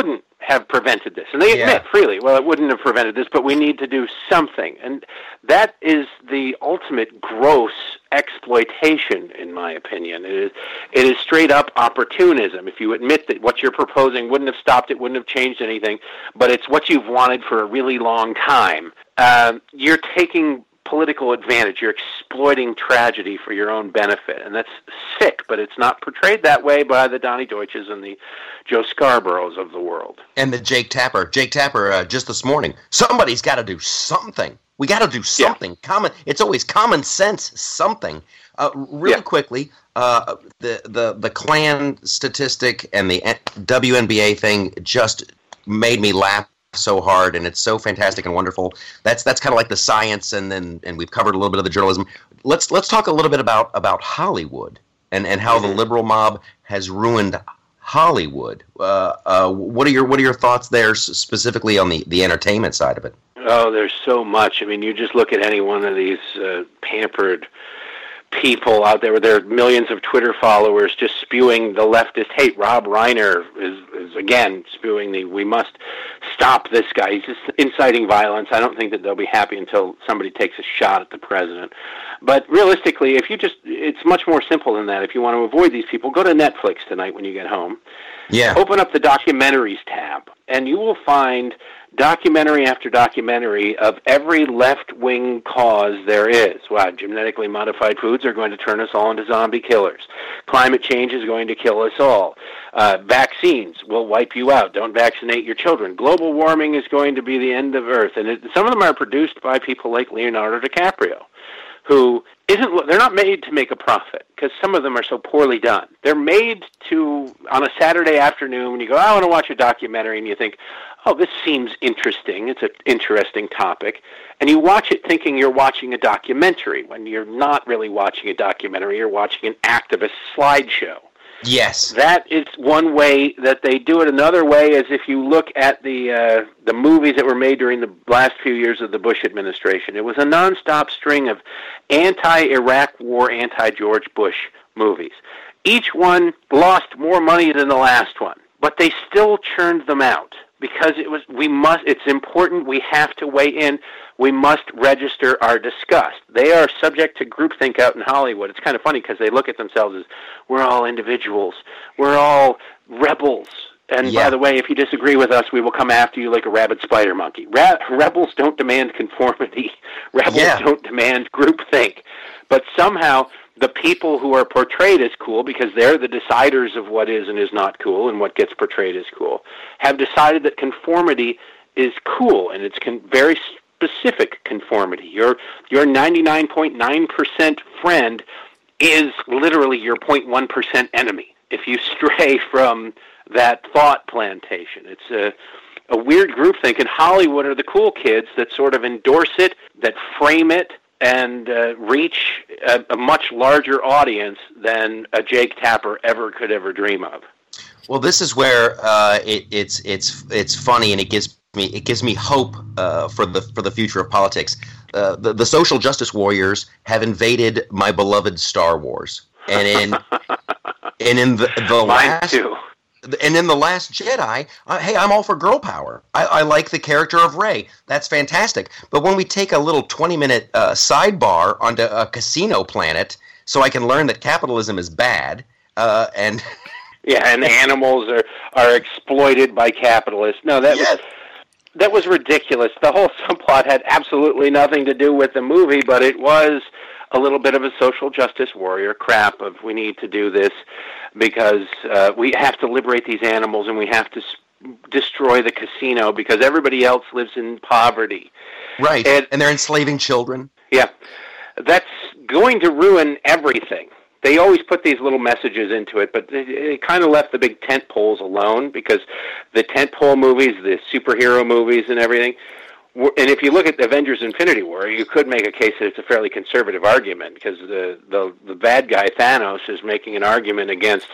have prevented this. And they admit Yeah. freely, well, it wouldn't have prevented this, but we need to do something. And that is the ultimate gross exploitation, in my opinion. It is, it is straight up opportunism. If you admit that what you're proposing wouldn't have stopped it, wouldn't have changed anything, but it's what you've wanted for a really long time, uh, you're taking political advantage. You're exploiting tragedy for your own benefit, and that's sick, but it's not portrayed that way by the Donnie Deutsches and the Joe Scarboroughs of the world. And the Jake Tapper. Jake Tapper, uh, just this morning, somebody's got to do something. We got to do something. Yeah. Common. It's always common sense, something. Uh, really yeah. quickly, uh, the, the, the Klan statistic and the W N B A thing just made me laugh so hard, and it's so fantastic and wonderful. That's that's kind of like the science, and then and we've covered a little bit of the journalism. Let's let's talk a little bit about about Hollywood and, and how mm-hmm. the liberal mob has ruined Hollywood. Uh, uh, what are your what are your thoughts there, specifically on the, the entertainment side of it? Oh, there's so much. I mean, you just look at any one of these uh, pampered people out there with their millions of Twitter followers just spewing the leftist hate. Rob Reiner is, is again spewing the we must stop this guy. He's just inciting violence. I don't think that they'll be happy until somebody takes a shot at the president. But realistically, if you just, it's much more simple than that. If you want to avoid these people, go to Netflix tonight when you get home. Yeah. Open up the documentaries tab, and you will find documentary after documentary of every left-wing cause there is. Wow, genetically modified foods are going to turn us all into zombie killers. Climate change is going to kill us all. Uh, vaccines will wipe you out. Don't vaccinate your children. Global warming is going to be the end of Earth. And it, some of them are produced by people like Leonardo DiCaprio, who isn't, they're not made to make a profit, because some of them are so poorly done. They're made to, on a Saturday afternoon, when you go, I want to watch a documentary, and you think, oh, this seems interesting, it's an interesting topic, and you watch it thinking you're watching a documentary, when you're not really watching a documentary, you're watching an activist slideshow. Yes. That is one way that they do it. Another way is if you look at the uh, the movies that were made during the last few years of the Bush administration. It was a nonstop string of anti-Iraq war, anti-George Bush movies. Each one lost more money than the last one, but they still churned them out because it was we must. It's important. We have to weigh in. We must register our disgust. They are subject to groupthink out in Hollywood. It's kind of funny because they look at themselves as, we're all individuals. We're all rebels. And yeah. by the way, if you disagree with us, we will come after you like a rabid spider monkey. Ra- rebels don't demand conformity. Rebels yeah. don't demand groupthink. But somehow the people who are portrayed as cool, because they're the deciders of what is and is not cool and what gets portrayed as cool, have decided that conformity is cool, and it's con- very specific conformity. Your your ninety-nine point nine percent friend is literally your zero point one percent enemy if you stray from that thought plantation. It's a, a weird groupthink, and Hollywood are the cool kids that sort of endorse it, that frame it, and uh, reach a, a much larger audience than a Jake Tapper ever could ever dream of. Well, this is where uh, it, it's it's it's funny, and it gives me it gives me hope uh, for the for the future of politics. Uh, the the social justice warriors have invaded my beloved Star Wars, and in and in the the Mine last too. and in the Last Jedi, uh, hey, I'm all for girl power. I, I like the character of Rey. That's fantastic. But when we take a little twenty minute uh, sidebar onto a casino planet, so I can learn that capitalism is bad, uh, and yeah, and animals are are exploited by capitalists. No, that yes. was. That was ridiculous. The whole subplot had absolutely nothing to do with the movie, but it was a little bit of a social justice warrior crap of we need to do this because uh, we have to liberate these animals and we have to s- destroy the casino because everybody else lives in poverty. Right, and, and they're enslaving children. Yeah, that's going to ruin everything. They always put these little messages into it, but it, it kind of left the big tent poles alone because the tent pole movies, the superhero movies and everything, were, and if you look at Avengers Infinity War, you could make a case that it's a fairly conservative argument because the, the, the bad guy, Thanos, is making an argument against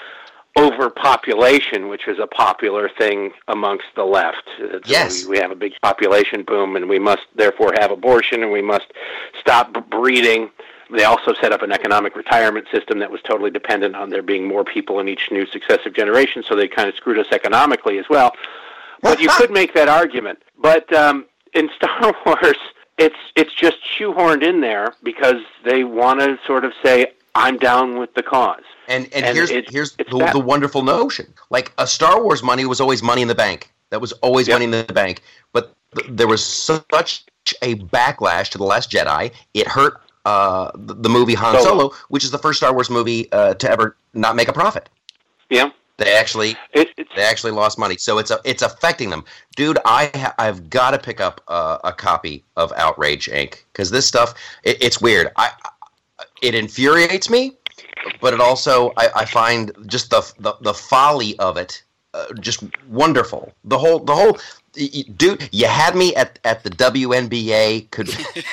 overpopulation, which is a popular thing amongst the left. It's, yes. We, we have a big population boom, and we must therefore have abortion, and we must stop breeding. They also set up an economic retirement system that was totally dependent on there being more people in each new successive generation, so they kind of screwed us economically as well. but you could make that argument. But um, in Star Wars, it's it's just shoehorned in there because they want to sort of say, I'm down with the cause. And and, And here's it's- here's it's the, that. the wonderful notion. Like a Star Wars money was always money in the bank. That was always Yep. money in the bank. But th- there was such a backlash to The Last Jedi. It hurt uh, the, the movie Han Solo. Solo, which is the first Star Wars movie uh, to ever not make a profit. Yeah, They actually it, it's they actually lost money, so it's a, it's affecting them, dude. I ha- I've got to pick up uh, a copy of Outrage Incorporated because this stuff it, it's weird. I, I it infuriates me, but it also I, I find just the, the the folly of it uh, just wonderful. The whole the whole y- y- dude, you had me at, at the W N B A could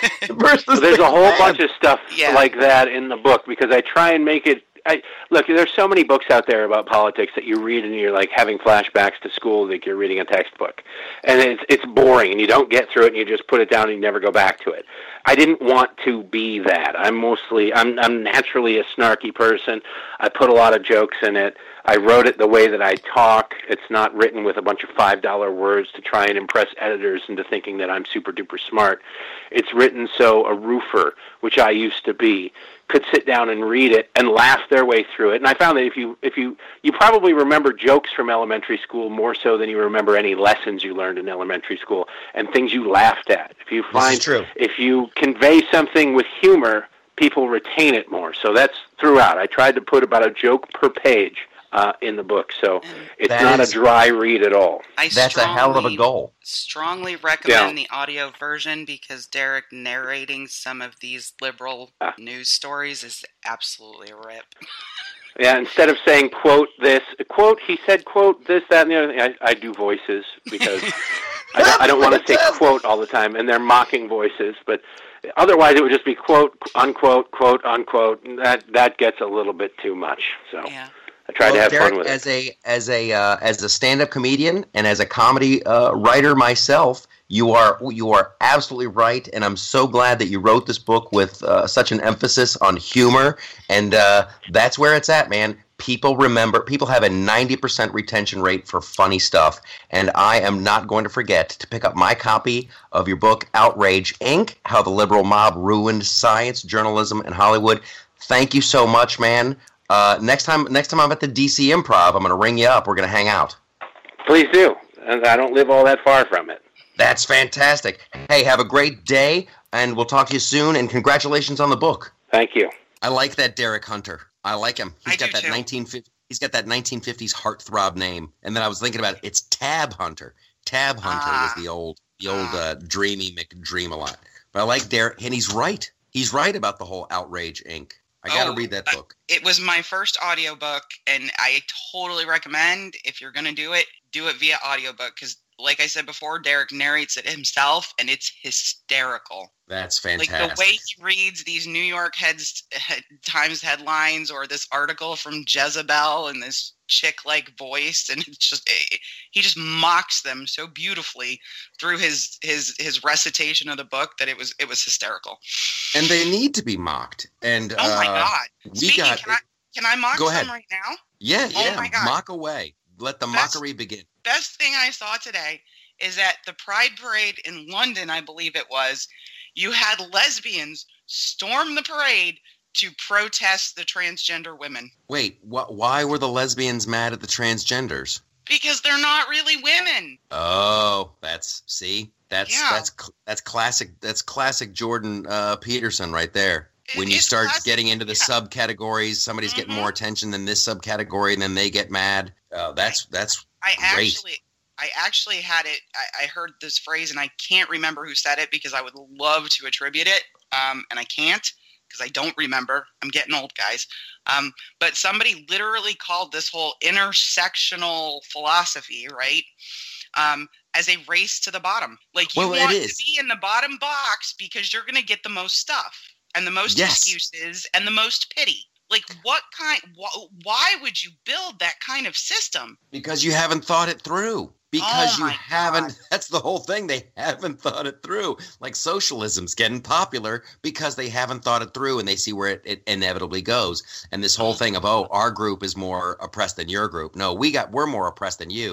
versus there's a whole bunch of stuff Yeah. like that in the book because I try and make it. I, look, there's so many books out there about politics that you read and you're like having flashbacks to school like you're reading a textbook, and it's it's boring and you don't get through it and you just put it down and you never go back to it. I didn't want to be that. I'm mostly I'm I'm naturally a snarky person. I put a lot of jokes in it. I wrote it the way that I talk. It's not written with a bunch of five dollar words to try and impress editors into thinking that I'm super duper smart. It's written so a roofer, which I used to be, could sit down and read it and laugh their way through it. And I found that if you if you you probably remember jokes from elementary school more so than you remember any lessons you learned in elementary school and things you laughed at. If you This find is true. if you convey something with humor, people retain it more. So that's throughout. I tried to put about a joke per page uh, in the book, so it's That not is- a dry read at all. I That's a hell of a strongly- goal. Strongly recommend Yeah. the audio version because Derek narrating some of these liberal Ah. news stories is absolutely a rip. Yeah, instead of saying quote this, quote he said quote this, that, and the other thing, I, I do voices because I don't, I don't want to say quote all the time, and they're mocking voices, but otherwise it would just be quote, unquote, quote, unquote. And that that gets a little bit too much. So Yeah. I tried Well, to have Derek, fun with as it. a as a uh, as a stand-up comedian and as a comedy uh, writer myself, you are you are absolutely right, and I'm so glad that you wrote this book with uh, such an emphasis on humor, and uh, that's where it's at, man. People remember. People have a ninety percent retention rate for funny stuff, and I am not going to forget to pick up my copy of your book, Outrage Incorporated: How the Liberal Mob Ruined Science, Journalism, and Hollywood. Thank you so much, man. Uh, next time, next time I'm at the D C Improv, I'm going to ring you up. We're going to hang out. Please do. And I don't live all that far from it. That's fantastic. Hey, have a great day, and we'll talk to you soon. And congratulations on the book. Thank you. I like that Derek Hunter. I like him. He's I got do that too. nineteen fifty. He's got that nineteen fifties heartthrob name. And then I was thinking about it. It's Tab Hunter. Tab Hunter Ah. was the old, the old Ah. uh, dreamy McDream a lot. But I like Derek, and he's right. He's right about the whole Outrage Incorporated. I got to Oh, read that I- book. It was my first audiobook, and I totally recommend if you're going to do it, do it via audiobook because, like I said before, Derek narrates it himself, and it's hysterical. That's fantastic. Like the way he reads these New York heads, head, Times headlines or this article from Jezebel in this chick-like voice, and it's just eh, he just mocks them so beautifully through his his his recitation of the book that it was it was hysterical. and they need to be mocked. And Oh my uh, god! we Speaking, got can I can I mock Go some ahead. right now? yeah, Oh yeah. my God. Mock away. Let the That's- mockery begin. Best thing I saw today is at the Pride Parade in London, I believe it was, you had lesbians storm the parade to protest the transgender women. Wait, wh- why were the lesbians mad at the transgenders? Because they're not really women. Oh, that's see, that's Yeah. that's cl- that's classic. That's classic Jordan uh, Peterson right there. It- When you it's start classic, getting into the yeah. subcategories, somebody's getting Mhm. more attention than this subcategory, and then they get mad. Uh, that's that's I Great. actually I actually had it I, I heard this phrase and I can't remember who said it because I would love to attribute it. Um, and I can't because I don't remember. I'm getting old, guys. Um, but somebody literally called this whole intersectional philosophy, right? Um, as a race to the bottom. Like you Well, it want is. to be in the bottom box because you're gonna get the most stuff and the most Yes. excuses and the most pity. Like what kind wh- why would you build that kind of system? because you haven't thought it through. Because Oh you my haven't. God. That's the whole thing. They haven't thought it through. Like socialism's getting popular because they haven't thought it through, and they see where it, it inevitably goes. And this whole thing of oh, our group is more oppressed than your group. No, we got we're more oppressed than you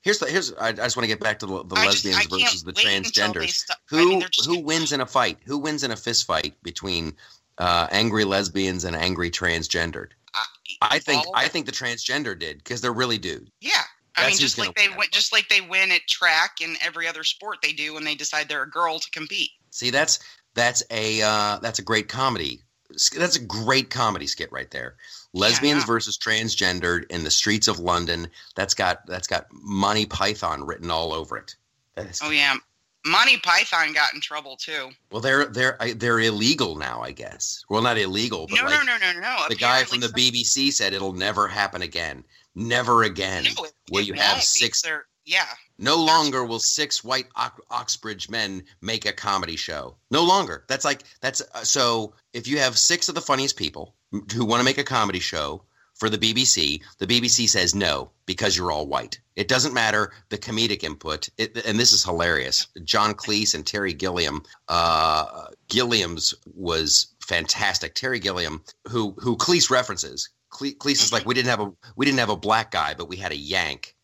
Here's the here's. I, I just want to get back to the, the lesbians just, versus the transgenders. St- who I mean, who wins in a fight? Who wins in a fist fight between uh, angry lesbians and angry transgendered? Uh, I think well, I think the transgender did because they're really dudes. Yeah, I That's mean, just like they win, just like they win at track and every other sport they do when they decide they're a girl to compete. See, that's that's a uh, that's a great comedy. That's a great comedy skit right there. Lesbians yeah, versus transgendered in the streets of London. That's got that's got Monty Python written all over it. Is, oh yeah, Monty Python got in trouble too. Well, they're they're they're illegal now, I guess. Well, not illegal, but no, like, no, no, no, no. The guy from the B B C said it'll never happen again. Never again no, it, will it you have six. Yeah. No longer will six white Oxbridge men make a comedy show. No longer. That's like that's uh, so. If you have six of the funniest people who want to make a comedy show for the B B C, the B B C says no because you're all white. It doesn't matter the comedic input. It, and this is hilarious. John Cleese and Terry Gilliam. Uh, Gilliam's was fantastic. Terry Gilliam, who who Cleese references. Cle- Cleese is like we didn't have a we didn't have a black guy, but we had a Yank.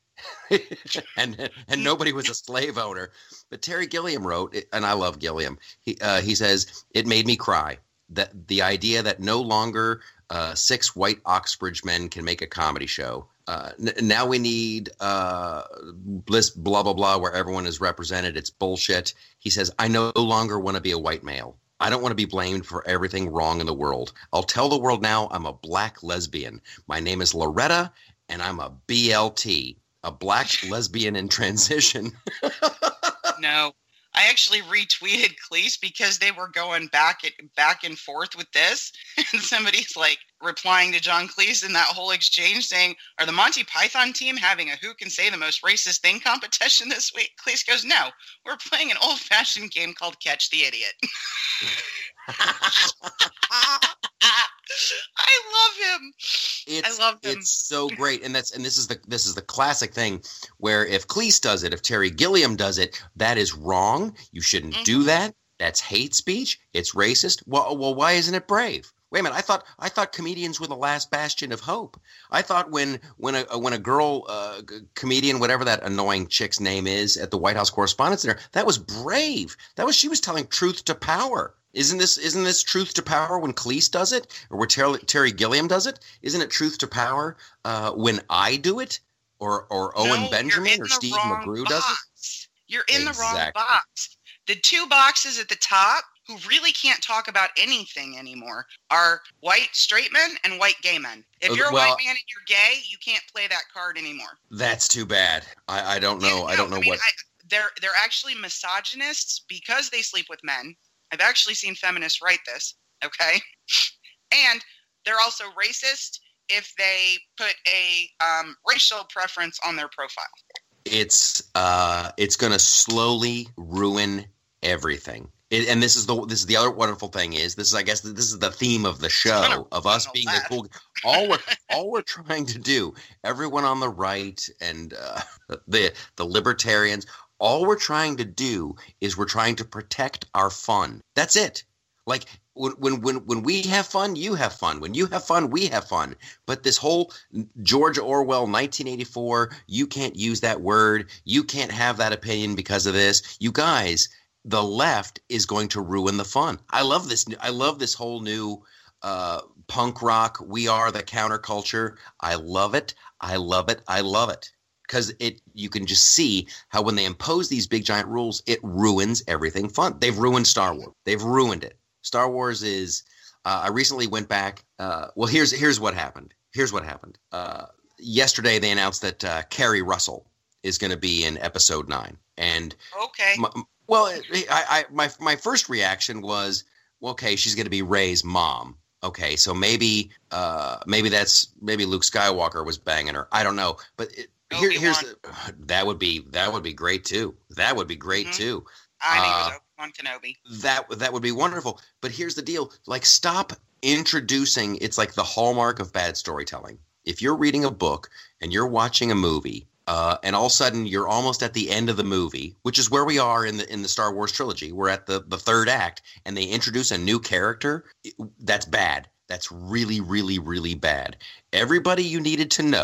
and and nobody was a slave owner, but Terry Gilliam wrote, and I love Gilliam. He uh, he says it made me cry that the idea that no longer uh, six white Oxbridge men can make a comedy show. Uh, n- now we need uh, bliss, blah blah blah, where everyone is represented. It's bullshit. He says I no longer want to be a white male. I don't want to be blamed for everything wrong in the world. I'll tell the world now I'm a black lesbian. My name is Loretta, and I'm a B L T. A black lesbian in transition. No, I actually retweeted Cleese because they were going back at, back and forth with this, and somebody's like replying to John Cleese in that whole exchange saying, "Are the Monty Python team having a who can say the most racist thing competition this week?" Cleese goes, "No, we're playing an old-fashioned game called Catch the Idiot." I love him. It's, I love him. It's so great, and that's and this is the this is the classic thing where if Cleese does it, if Terry Gilliam does it, that is wrong. You shouldn't mm-hmm. do that. That's hate speech. It's racist. Well, well, why isn't it brave? Wait a minute. I thought I thought comedians were the last bastion of hope. I thought when when a when a girl uh, comedian, whatever that annoying chick's name is, at the White House Correspondents' Dinner, that was brave. That was she was telling truth to power. Isn't this isn't this truth to power when Cleese does it, or when Terry, Terry Gilliam does it? Isn't it truth to power uh, when I do it, or or Owen no, Benjamin or Steve McGrew box. does it? You're in exactly. the wrong box. The two boxes at the top who really can't talk about anything anymore are white straight men and white gay men. If you're a well, white man and you're gay, you can't play that card anymore. That's too bad. I, I don't know. Yeah, no, I don't know I mean, what. I, they're they're actually misogynists because they sleep with men. I've actually seen feminists write this, okay? And they're also racist if they put a um, racial preference on their profile. It's uh, it's going to slowly ruin everything. It, and this is the this is the other wonderful thing is this is I guess this is the theme of the show of us being the cool. All we're all we're trying to do, everyone on the right and uh, the the libertarians. All we're trying to do is we're trying to protect our fun. That's it. Like when when when when we have fun, you have fun. When you have fun, we have fun. But this whole George Orwell nineteen eighty-four, you can't use that word. You can't have that opinion because of this. You guys, the left is going to ruin the fun. I love this. I love this whole new uh, punk rock. We are the counterculture. I love it. I love it. I love it. Because it, you can just see how when they impose these big giant rules, it ruins everything fun. They've ruined Star Wars. They've ruined it. Star Wars is. Uh, I recently went back. Uh, well, here's here's what happened. Here's what happened. Uh, yesterday they announced that uh, Carrie Russell is going to be in Episode Nine. And okay. My, well, I, I my my first reaction was, well, okay, she's going to be Rey's mom. Okay, so maybe uh, maybe that's maybe Luke Skywalker was banging her. I don't know, but. It, Here, here's the, that would be that would be great too. That would be great mm-hmm. too. I think uh, it was Obi-Wan Kenobi. That that would be wonderful. But here's the deal: like, stop introducing. It's like the hallmark of bad storytelling. If you're reading a book and you're watching a movie, uh, and all of a sudden you're almost at the end of the movie, which is where we are in the in the Star Wars trilogy. We're at the the third act, and they introduce a new character. That's bad. That's really, really, really bad. Everybody you needed to know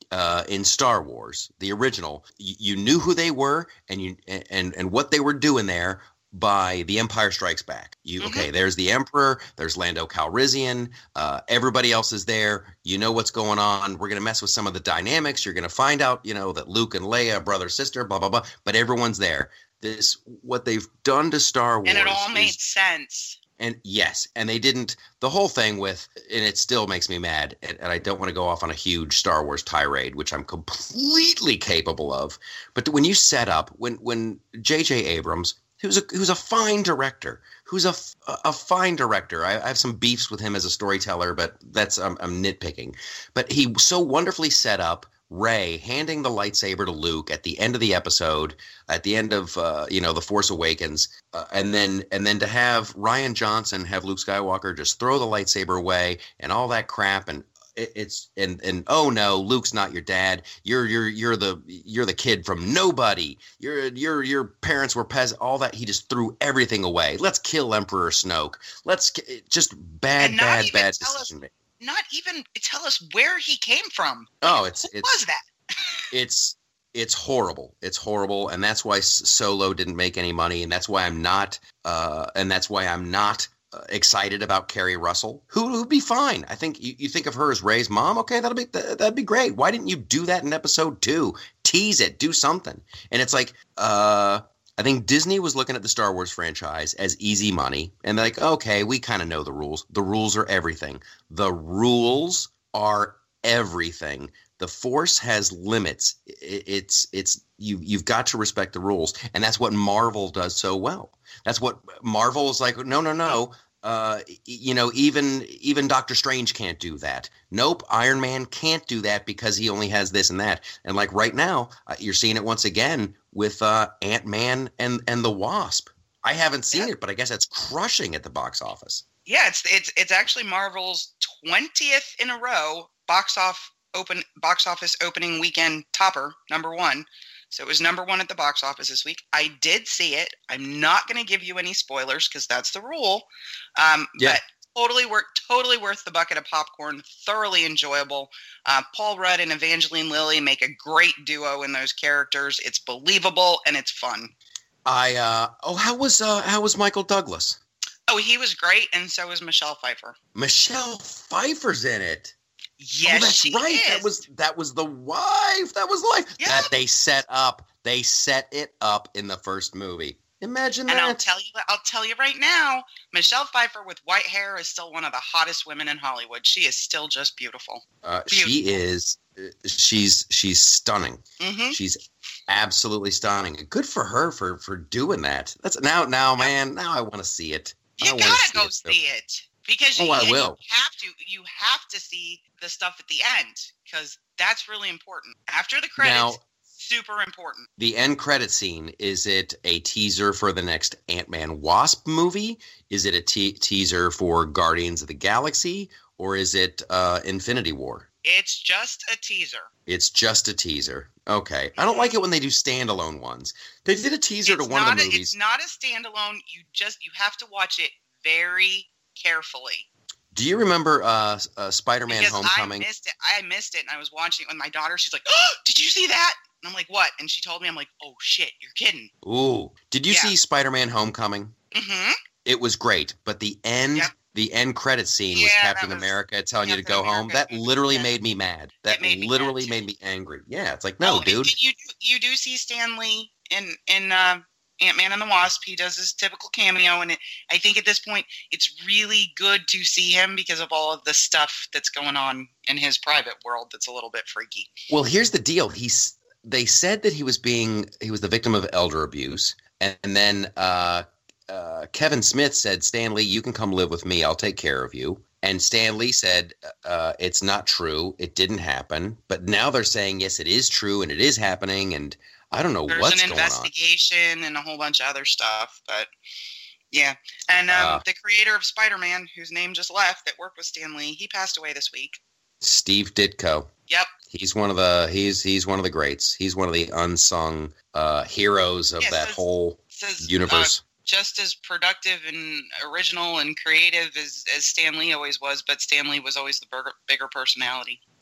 uh, in Star Wars, the original, you, you knew who they were and you and and what they were doing there by The Empire Strikes Back. You Mhm. okay? There's the Emperor. There's Lando Calrissian. Uh, everybody else is there. You know what's going on. We're gonna mess with some of the dynamics. You're gonna find out, you know, that Luke and Leia, brother sister, blah blah blah. But everyone's there. This what they've done to Star Wars, And it all made is, sense. and yes, and they didn't. The whole thing with, and it still makes me mad. And, and I don't want to go off on a huge Star Wars tirade, which I'm completely capable of. But when you set up, when when J J Abrams, who's a who's a fine director, who's a, a fine director. I, I have some beefs with him as a storyteller, but that's I'm, I'm nitpicking. But he so wonderfully set up Rey handing the lightsaber to Luke at the end of the episode, at the end of uh, you know, The Force Awakens, uh, and then and then to have Rian Johnson have Luke Skywalker just throw the lightsaber away and all that crap, and it, it's and and oh no, Luke's not your dad. You're you're you're the you're the kid from nobody. Your your your parents were peasants. All that, he just threw everything away. Let's kill Emperor Snoke. Let's just bad And not bad even bad tell us- decision making. Not even tell us where he came from. Oh, it's Who it's was that? it's it's horrible. It's horrible, and that's why S- Solo didn't make any money, and that's why I'm not uh, and that's why I'm not uh, excited about Kerry Russell, who would be fine. I think you, you think of her as Rey's mom. Okay, that'll be th- that'd be great. Why didn't you do that in episode two? Tease it, do something. And it's like, uh, I think Disney was looking at the Star Wars franchise as easy money, and they're like, okay, we kind of know the rules. The rules are everything. The rules are everything. The Force has limits. It, it's it's you you've got to respect the rules, and that's what Marvel does so well. That's what Marvel is like. No, no, no. Uh, you know, even even Doctor Strange can't do that. Nope, Iron Man can't do that because he only has this and that. And like right now, uh, you're seeing it once again with uh, Ant-Man and and the Wasp. I haven't seen Yeah. it, but I guess it's crushing at the box office. Yeah, it's it's it's actually Marvel's twentieth in a row box off open box office opening weekend topper, number one. So it was number one at the box office this week. I did see it. I'm not going to give you any spoilers because that's the rule. Um, Yeah. But totally worth totally worth the bucket of popcorn. Thoroughly enjoyable. Uh, Paul Rudd and Evangeline Lilly make a great duo in those characters. It's believable and it's fun. I uh, oh, how was uh, how was Michael Douglas? Oh, he was great, and so was Michelle Pfeiffer. Michelle Pfeiffer's in it. Yes, oh, that's she right. is. That was that was the wife. That was the wife Yeah. that they set up. They set it up in the first movie. Imagine And that. I'll tell you, I'll tell you right now, Michelle Pfeiffer with white hair is still one of the hottest women in Hollywood. She is still just beautiful. uh, she is. uh, She's she's stunning. Hmm She's absolutely stunning. Good for her for for doing that. That's now now man. Now I want to see it. I You wanna gotta go it, so- see it because Oh, you, I and will. you have to. You have to see the stuff at the end because that's really important. After the credits, Now- super important. The end credit scene, is it a teaser for the next Ant-Man Wasp movie? Is it a te- teaser for Guardians of the Galaxy? Or is it uh, Infinity War? It's just a teaser. It's just a teaser. Okay. I don't like it when they do standalone ones. They did a teaser It's to one not of the a, movies. It's not a standalone. You just you have to watch it very carefully. Do you remember uh, uh, Spider-Man Because Homecoming? I missed it. I missed it, and I was watching it with my daughter. She's like, "Oh, did you see that?" And I'm like, "What?" And she told me. I'm like, "Oh shit, you're kidding." Ooh. Did you Yeah. see Spider-Man Homecoming? Mm-hmm. It was great, but the end Yep. the end credit scene was Yeah, that Captain was- America telling you to Captain go home. America. That literally Yeah. made me mad. That made me mad, literally too. made me angry. Yeah, it's like, no, Oh, and dude. You do, you do see Stan Lee in in uh, Ant-Man and the Wasp. He does his typical cameo, and it, I think at this point it's really good to see him because of all of the stuff that's going on in his private world that's a little bit freaky. Well, here's the deal. He's they said that he was being he was the victim of elder abuse, and, and then uh, uh, Kevin Smith said, "Stan Lee, you can come live with me. I'll take care of you." And Stan Lee said, uh, "It's not true. It didn't happen." But now they're saying, "Yes, it is true, and it is happening." And I don't know There's what's an going on. investigation and a whole bunch of other stuff, but yeah. And um, Uh. the creator of Spider-Man, whose name just left, that worked with Stan Lee, he passed away this week. Steve Ditko. Yep. He's one of the he's he's one of the greats. He's one of the unsung uh, heroes of Yeah, that says- whole Says uh, universe. just as productive and original and creative as, as Stan Lee always was, but Stan Lee was always the bigger, bigger personality.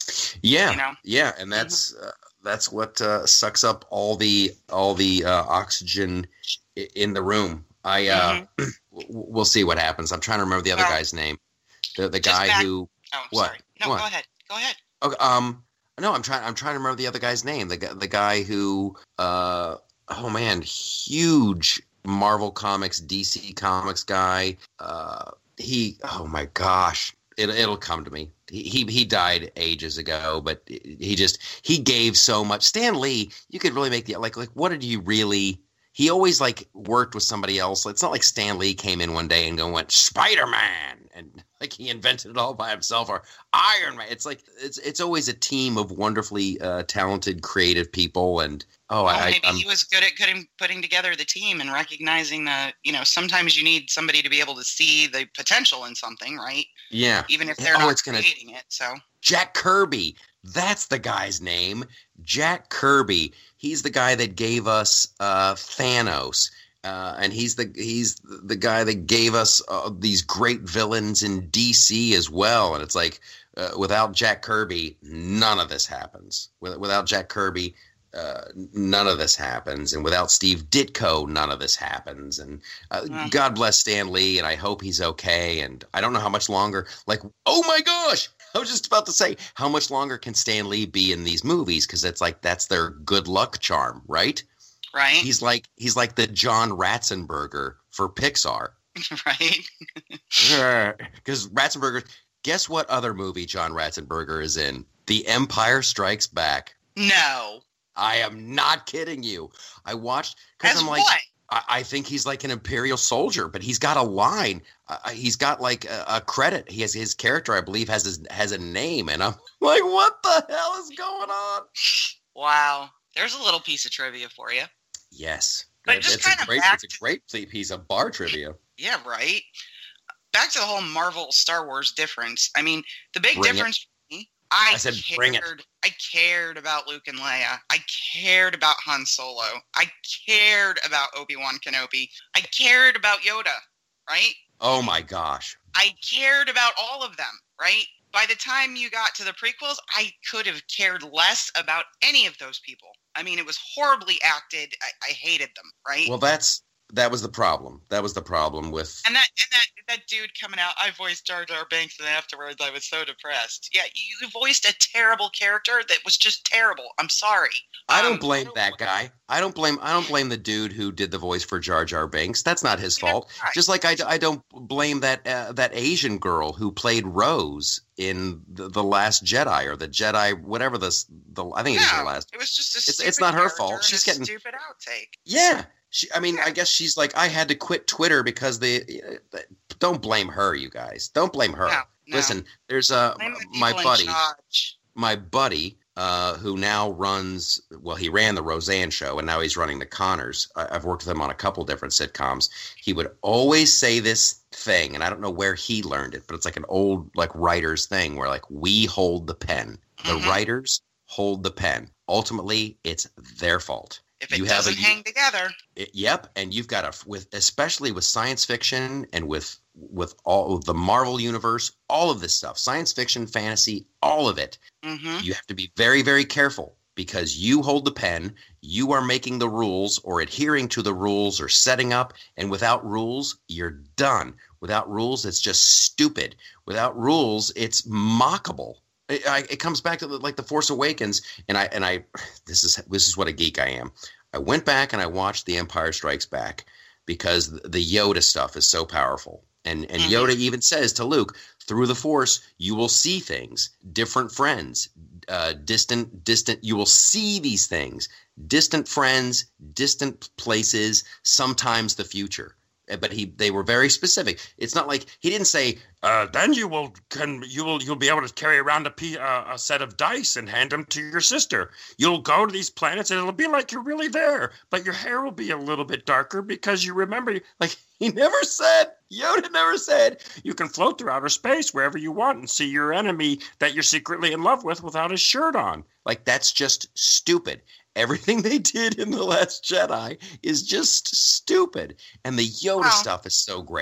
Yeah, you know? yeah, and that's mm-hmm. uh, that's what uh, sucks up all the all the uh, oxygen i- in the room. I uh, mm-hmm. we'll see what happens. I'm trying to remember the other well, guy's name. The the guy back- who oh, what? Sorry. No, what? go ahead. Go ahead. Okay, um, no, I'm trying. I'm trying to remember the other guy's name. The the guy who, uh, oh man, huge Marvel Comics, D C Comics guy. Uh, he, oh my gosh, it, it'll come to me. He, he he died ages ago, but he just he gave so much. Stan Lee, you could really make the like like what did you really? He always like worked with somebody else. It's not like Stan Lee came in one day and go went Spider-Man and like he invented it all by himself or Iron Man. It's like it's it's always a team of wonderfully uh, talented, creative people. And oh, well, I, maybe I'm, he was good at putting putting together the team and recognizing that you know sometimes you need somebody to be able to see the potential in something, right? Yeah, even if they're oh, not it's gonna, creating it. So Jack Kirby, that's the guy's name, Jack Kirby. He's the guy that gave us uh, Thanos, uh, and he's the he's the guy that gave us uh, these great villains in D C as well. And it's like uh, without Jack Kirby, none of this happens. Without Jack Kirby, uh, none of this happens, and without Steve Ditko, none of this happens. And uh, mm. God bless Stan Lee, and I hope he's okay. And I don't know how much longer. Like, oh my gosh. I was just about to say, how much longer can Stan Lee be in these movies? Because it's like that's their good luck charm, right? Right. He's like he's like the John Ratzenberger for Pixar, right? Because Ratzenberger. Guess what other movie John Ratzenberger is in? The Empire Strikes Back. No, I am not kidding you. I watched because I'm like. What? I think he's like an Imperial soldier, but he's got a line. Uh, he's got like a, a credit. He has his character, I believe, has his has a name, and I'm like, what the hell is going on? Wow, there's a little piece of trivia for you. Yes, but just it's kind a of great, back it's a great piece of bar trivia. Yeah, right. Back to the whole Marvel Star Wars difference. I mean, the big Bring difference. It. For me, I, I said, cared, bring it. I cared about Luke and Leia. I cared about Han Solo. I cared about Obi-Wan Kenobi. I cared about Yoda, right? Oh my gosh. I cared about all of them, right? By the time you got to the prequels, I could have cared less about any of those people. I mean, it was horribly acted. I, I hated them, right? Well, that's that was the problem. That was the problem with and that and that that dude coming out. I voiced Jar Jar Binks, and afterwards I was so depressed. Yeah, you voiced a terrible character that was just terrible. I'm sorry. I don't um, blame I don't that blame. guy. I don't blame. I don't blame the dude who did the voice for Jar Jar Binks. That's not his fault. Right. Just like I, I don't blame that uh, that Asian girl who played Rose in the, the Last Jedi or the Jedi, whatever this. The I think no, it is the last. It was just a. It's, it's not her fault. She's getting stupid outtake. Yeah. She, I mean, yeah. I guess she's like, I had to quit Twitter because they. Uh, don't blame her, you guys. Don't blame her. No, no. Listen, there's uh, my buddy, my buddy, uh, who now runs. Well, he ran the Roseanne show, and now he's running the Connors. I, I've worked with him on a couple different sitcoms. He would always say this thing, and I don't know where he learned it, but it's like an old like writer's thing where like we hold the pen, the mm-hmm. writers hold the pen. Ultimately, it's their fault. If it you doesn't have a, hang together. It, yep, and you've got to with especially with science fiction and with with all of the Marvel universe, all of this stuff, science fiction, fantasy, all of it. Mm-hmm. You have to be very, very careful because you hold the pen, you are making the rules or adhering to the rules or setting up, and without rules, you're done. Without rules, it's just stupid. Without rules, it's mockable. It, I, it comes back to the, like the Force Awakens, and I and I this is this is what a geek I am. I went back and I watched The Empire Strikes Back because the Yoda stuff is so powerful, and and mm-hmm. Yoda even says to Luke, through the Force, you will see things, different friends, uh, distant distant. You will see these things, distant friends, distant places, sometimes the future. But he, they were very specific. It's not like he didn't say, uh, "Then you will, can you will, you'll be able to carry around a, p- uh, a set of dice and hand them to your sister. You'll go to these planets and it'll be like you're really there, but your hair will be a little bit darker because you remember." Like he never said, Yoda never said, you can float through outer space wherever you want and see your enemy that you're secretly in love with without his shirt on. Like that's just stupid. Everything they did in The Last Jedi is just stupid. And the Yoda wow. stuff is so great.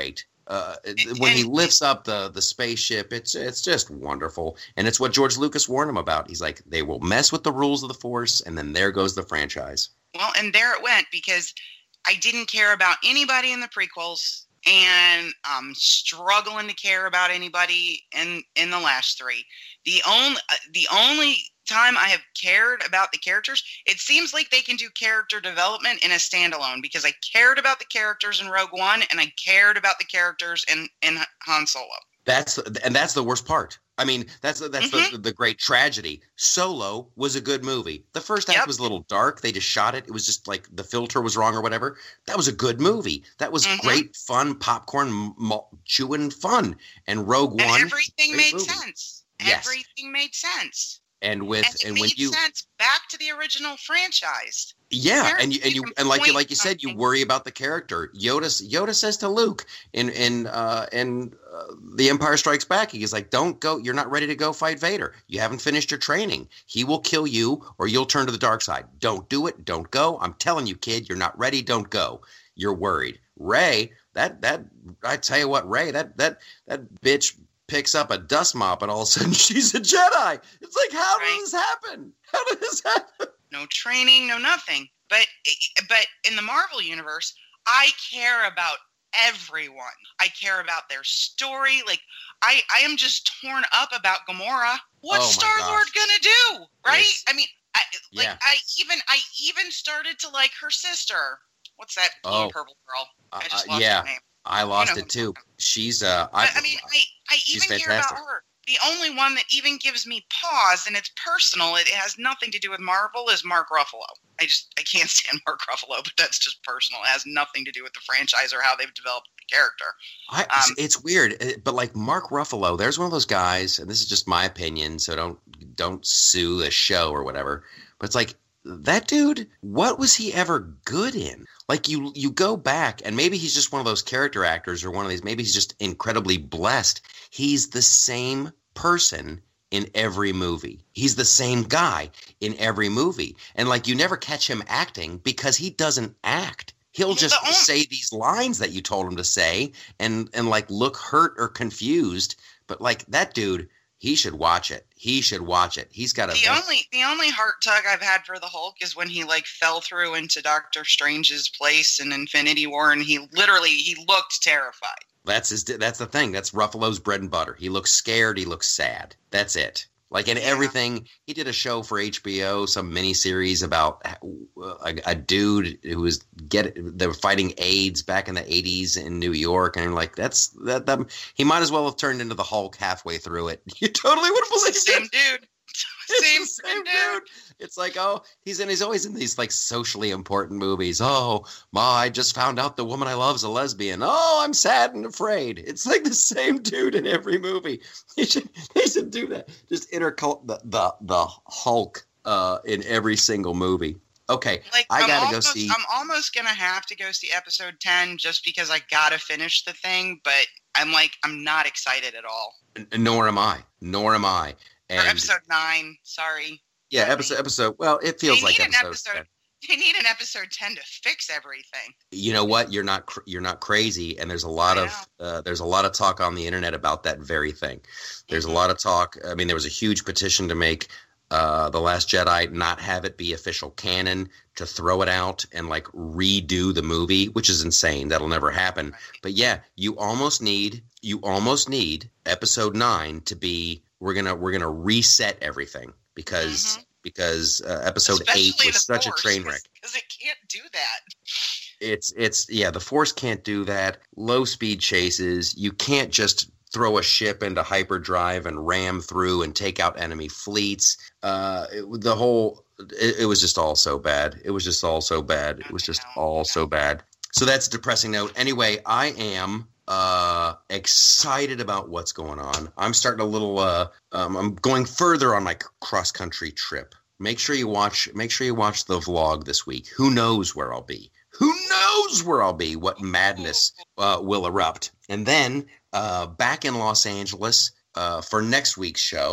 Uh, when he lifts up the, the spaceship, it's it's just wonderful. And it's what George Lucas warned him about. He's like, they will mess with the rules of the Force, and then there goes the franchise. Well, and there it went, because I didn't care about anybody in the prequels, and I'm struggling to care about anybody in, in the last three. The only the only time I have cared about the characters, it seems like they can do character development in a standalone, because I cared about the characters in Rogue One, and I cared about the characters in, in Han Solo. That's and that's the worst part. I mean, that's that's mm-hmm. the, the great tragedy. Solo was a good movie. The first act yep. was a little dark. They just shot it. It was just like the filter was wrong or whatever. That was a good movie. That was mm-hmm. great fun, popcorn m- chewing fun. And Rogue and One, everything made movie. sense. Yes. Everything made sense. And with and, it and made when you sense back to the original franchise. Yeah, and you and you and like you like you said, you worry about the character. Yoda Yoda says to Luke in in uh, in uh, The Empire Strikes Back, he's like, "Don't go. You're not ready to go fight Vader. You haven't finished your training. He will kill you, or you'll turn to the dark side. Don't do it. Don't go. I'm telling you, kid. You're not ready. Don't go. You're worried." Rey, that that I tell you what, Rey, that that that bitch picks up a dust mop, and all of a sudden she's a Jedi. It's like, how right. did this happen? How did this happen? No training, no nothing. But but in the Marvel universe, I care about everyone. I care about their story. Like, I, I am just torn up about Gamora. What's oh Star-Lord gonna do? Right? It's, I mean, I, like yeah. I even I even started to like her sister. What's that blue oh. and purple girl? I just uh, lost yeah. her name. I lost you know it too. She's uh I, I mean I, I even hear about her. The only one that even gives me pause, and it's personal, it has nothing to do with Marvel, is Mark Ruffalo. I just I can't stand Mark Ruffalo, but that's just personal. It has nothing to do with the franchise or how they've developed the character. I, um, it's weird, but like Mark Ruffalo, there's one of those guys, and this is just my opinion, so don't don't sue the show or whatever. But it's like, that dude, what was he ever good in? Like, you you go back, and maybe he's just one of those character actors, or one of these, maybe he's just incredibly blessed. He's the same person in every movie. He's the same guy in every movie. And like, you never catch him acting because he doesn't act. He'll just only- say these lines that you told him to say, and and like look hurt or confused. But like, that dude, he should watch it. He should watch it. He's got a the only the only heart tug I've had for the Hulk is when he like fell through into Doctor Strange's place in Infinity War, and he literally he looked terrified. That's his. That's the thing. That's Ruffalo's bread and butter. He looks scared. He looks sad. That's it. Like in yeah. everything, he did a show for H B O, some miniseries about a, a dude who was get. They were fighting AIDS back in the eighties in New York, and like that's that. that he might as well have turned into the Hulk halfway through it. You totally would have believed same it. dude. Same, same dude. dude. It's like, oh, he's in. He's always in these like socially important movies. Oh, Ma, I just found out the woman I love is a lesbian. Oh, I'm sad and afraid. It's like the same dude in every movie. He should. He should do that. Just intercult the the, the Hulk uh, in every single movie. Okay, like, I I'm gotta almost, go see. I'm almost gonna have to go see episode ten just because I gotta finish the thing. But I'm like, I'm not excited at all. N- nor am I. Nor am I. And, or episode nine. Sorry. Yeah, episode episode. Well, it feels they like need episode. An episode ten. They need an episode ten to fix everything. You know what? You're not cr- you're not crazy, and there's a lot of uh, there's a lot of talk on the internet about that very thing. There's mm-hmm. a lot of talk. I mean, there was a huge petition to make uh, The Last Jedi not have it be official canon, to throw it out and like redo the movie, which is insane. That'll never happen. Right. But yeah, you almost need you almost need episode nine to be. We're gonna we're gonna reset everything because mm-hmm. because uh, episode Especially eight was such Force, a train wreck. Because it can't do that. It's it's yeah, the Force can't do that. Low speed chases. You can't just throw a ship into hyperdrive and ram through and take out enemy fleets. Uh, it, the whole it, it was just all so bad. It was just all so bad. It was just all so bad. So that's a depressing note. Anyway, I am. Uh, excited about what's going on. I'm starting a little. Uh, um, I'm going further on my cross country trip. Make sure you watch. Make sure you watch the vlog this week. Who knows where I'll be? Who knows where I'll be? What madness uh, will erupt? And then uh, back in Los Angeles uh, for next week's show.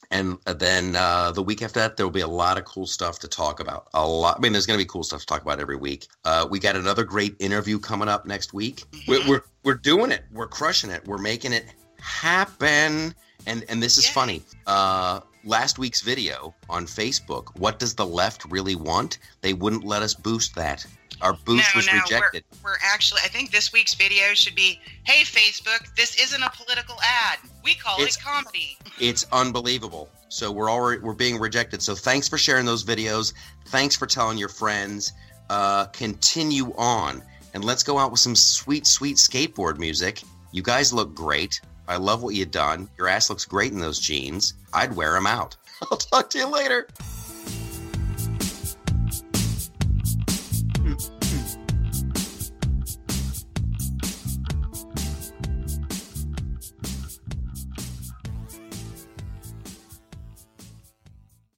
And then uh, the week after that, there will be a lot of cool stuff to talk about. A lot. I mean, there's going to be cool stuff to talk about every week. Uh, we got another great interview coming up next week. Mm-hmm. We're, we're we're doing it. We're crushing it. We're making it happen. And and this is Yay. funny. Uh, last week's video on Facebook, what does the left really want? They wouldn't let us boost that. Our boost no, was no, rejected. We're, we're actually, I think this week's video should be, hey, Facebook, this isn't a political ad. We call It's- it comedy. It's unbelievable. So we're already we're being rejected. So thanks for sharing those videos. Thanks for telling your friends. Uh, continue on, and let's go out with some sweet, sweet skateboard music. You guys look great. I love what you've done. Your ass looks great in those jeans. I'd wear them out. I'll talk to you later.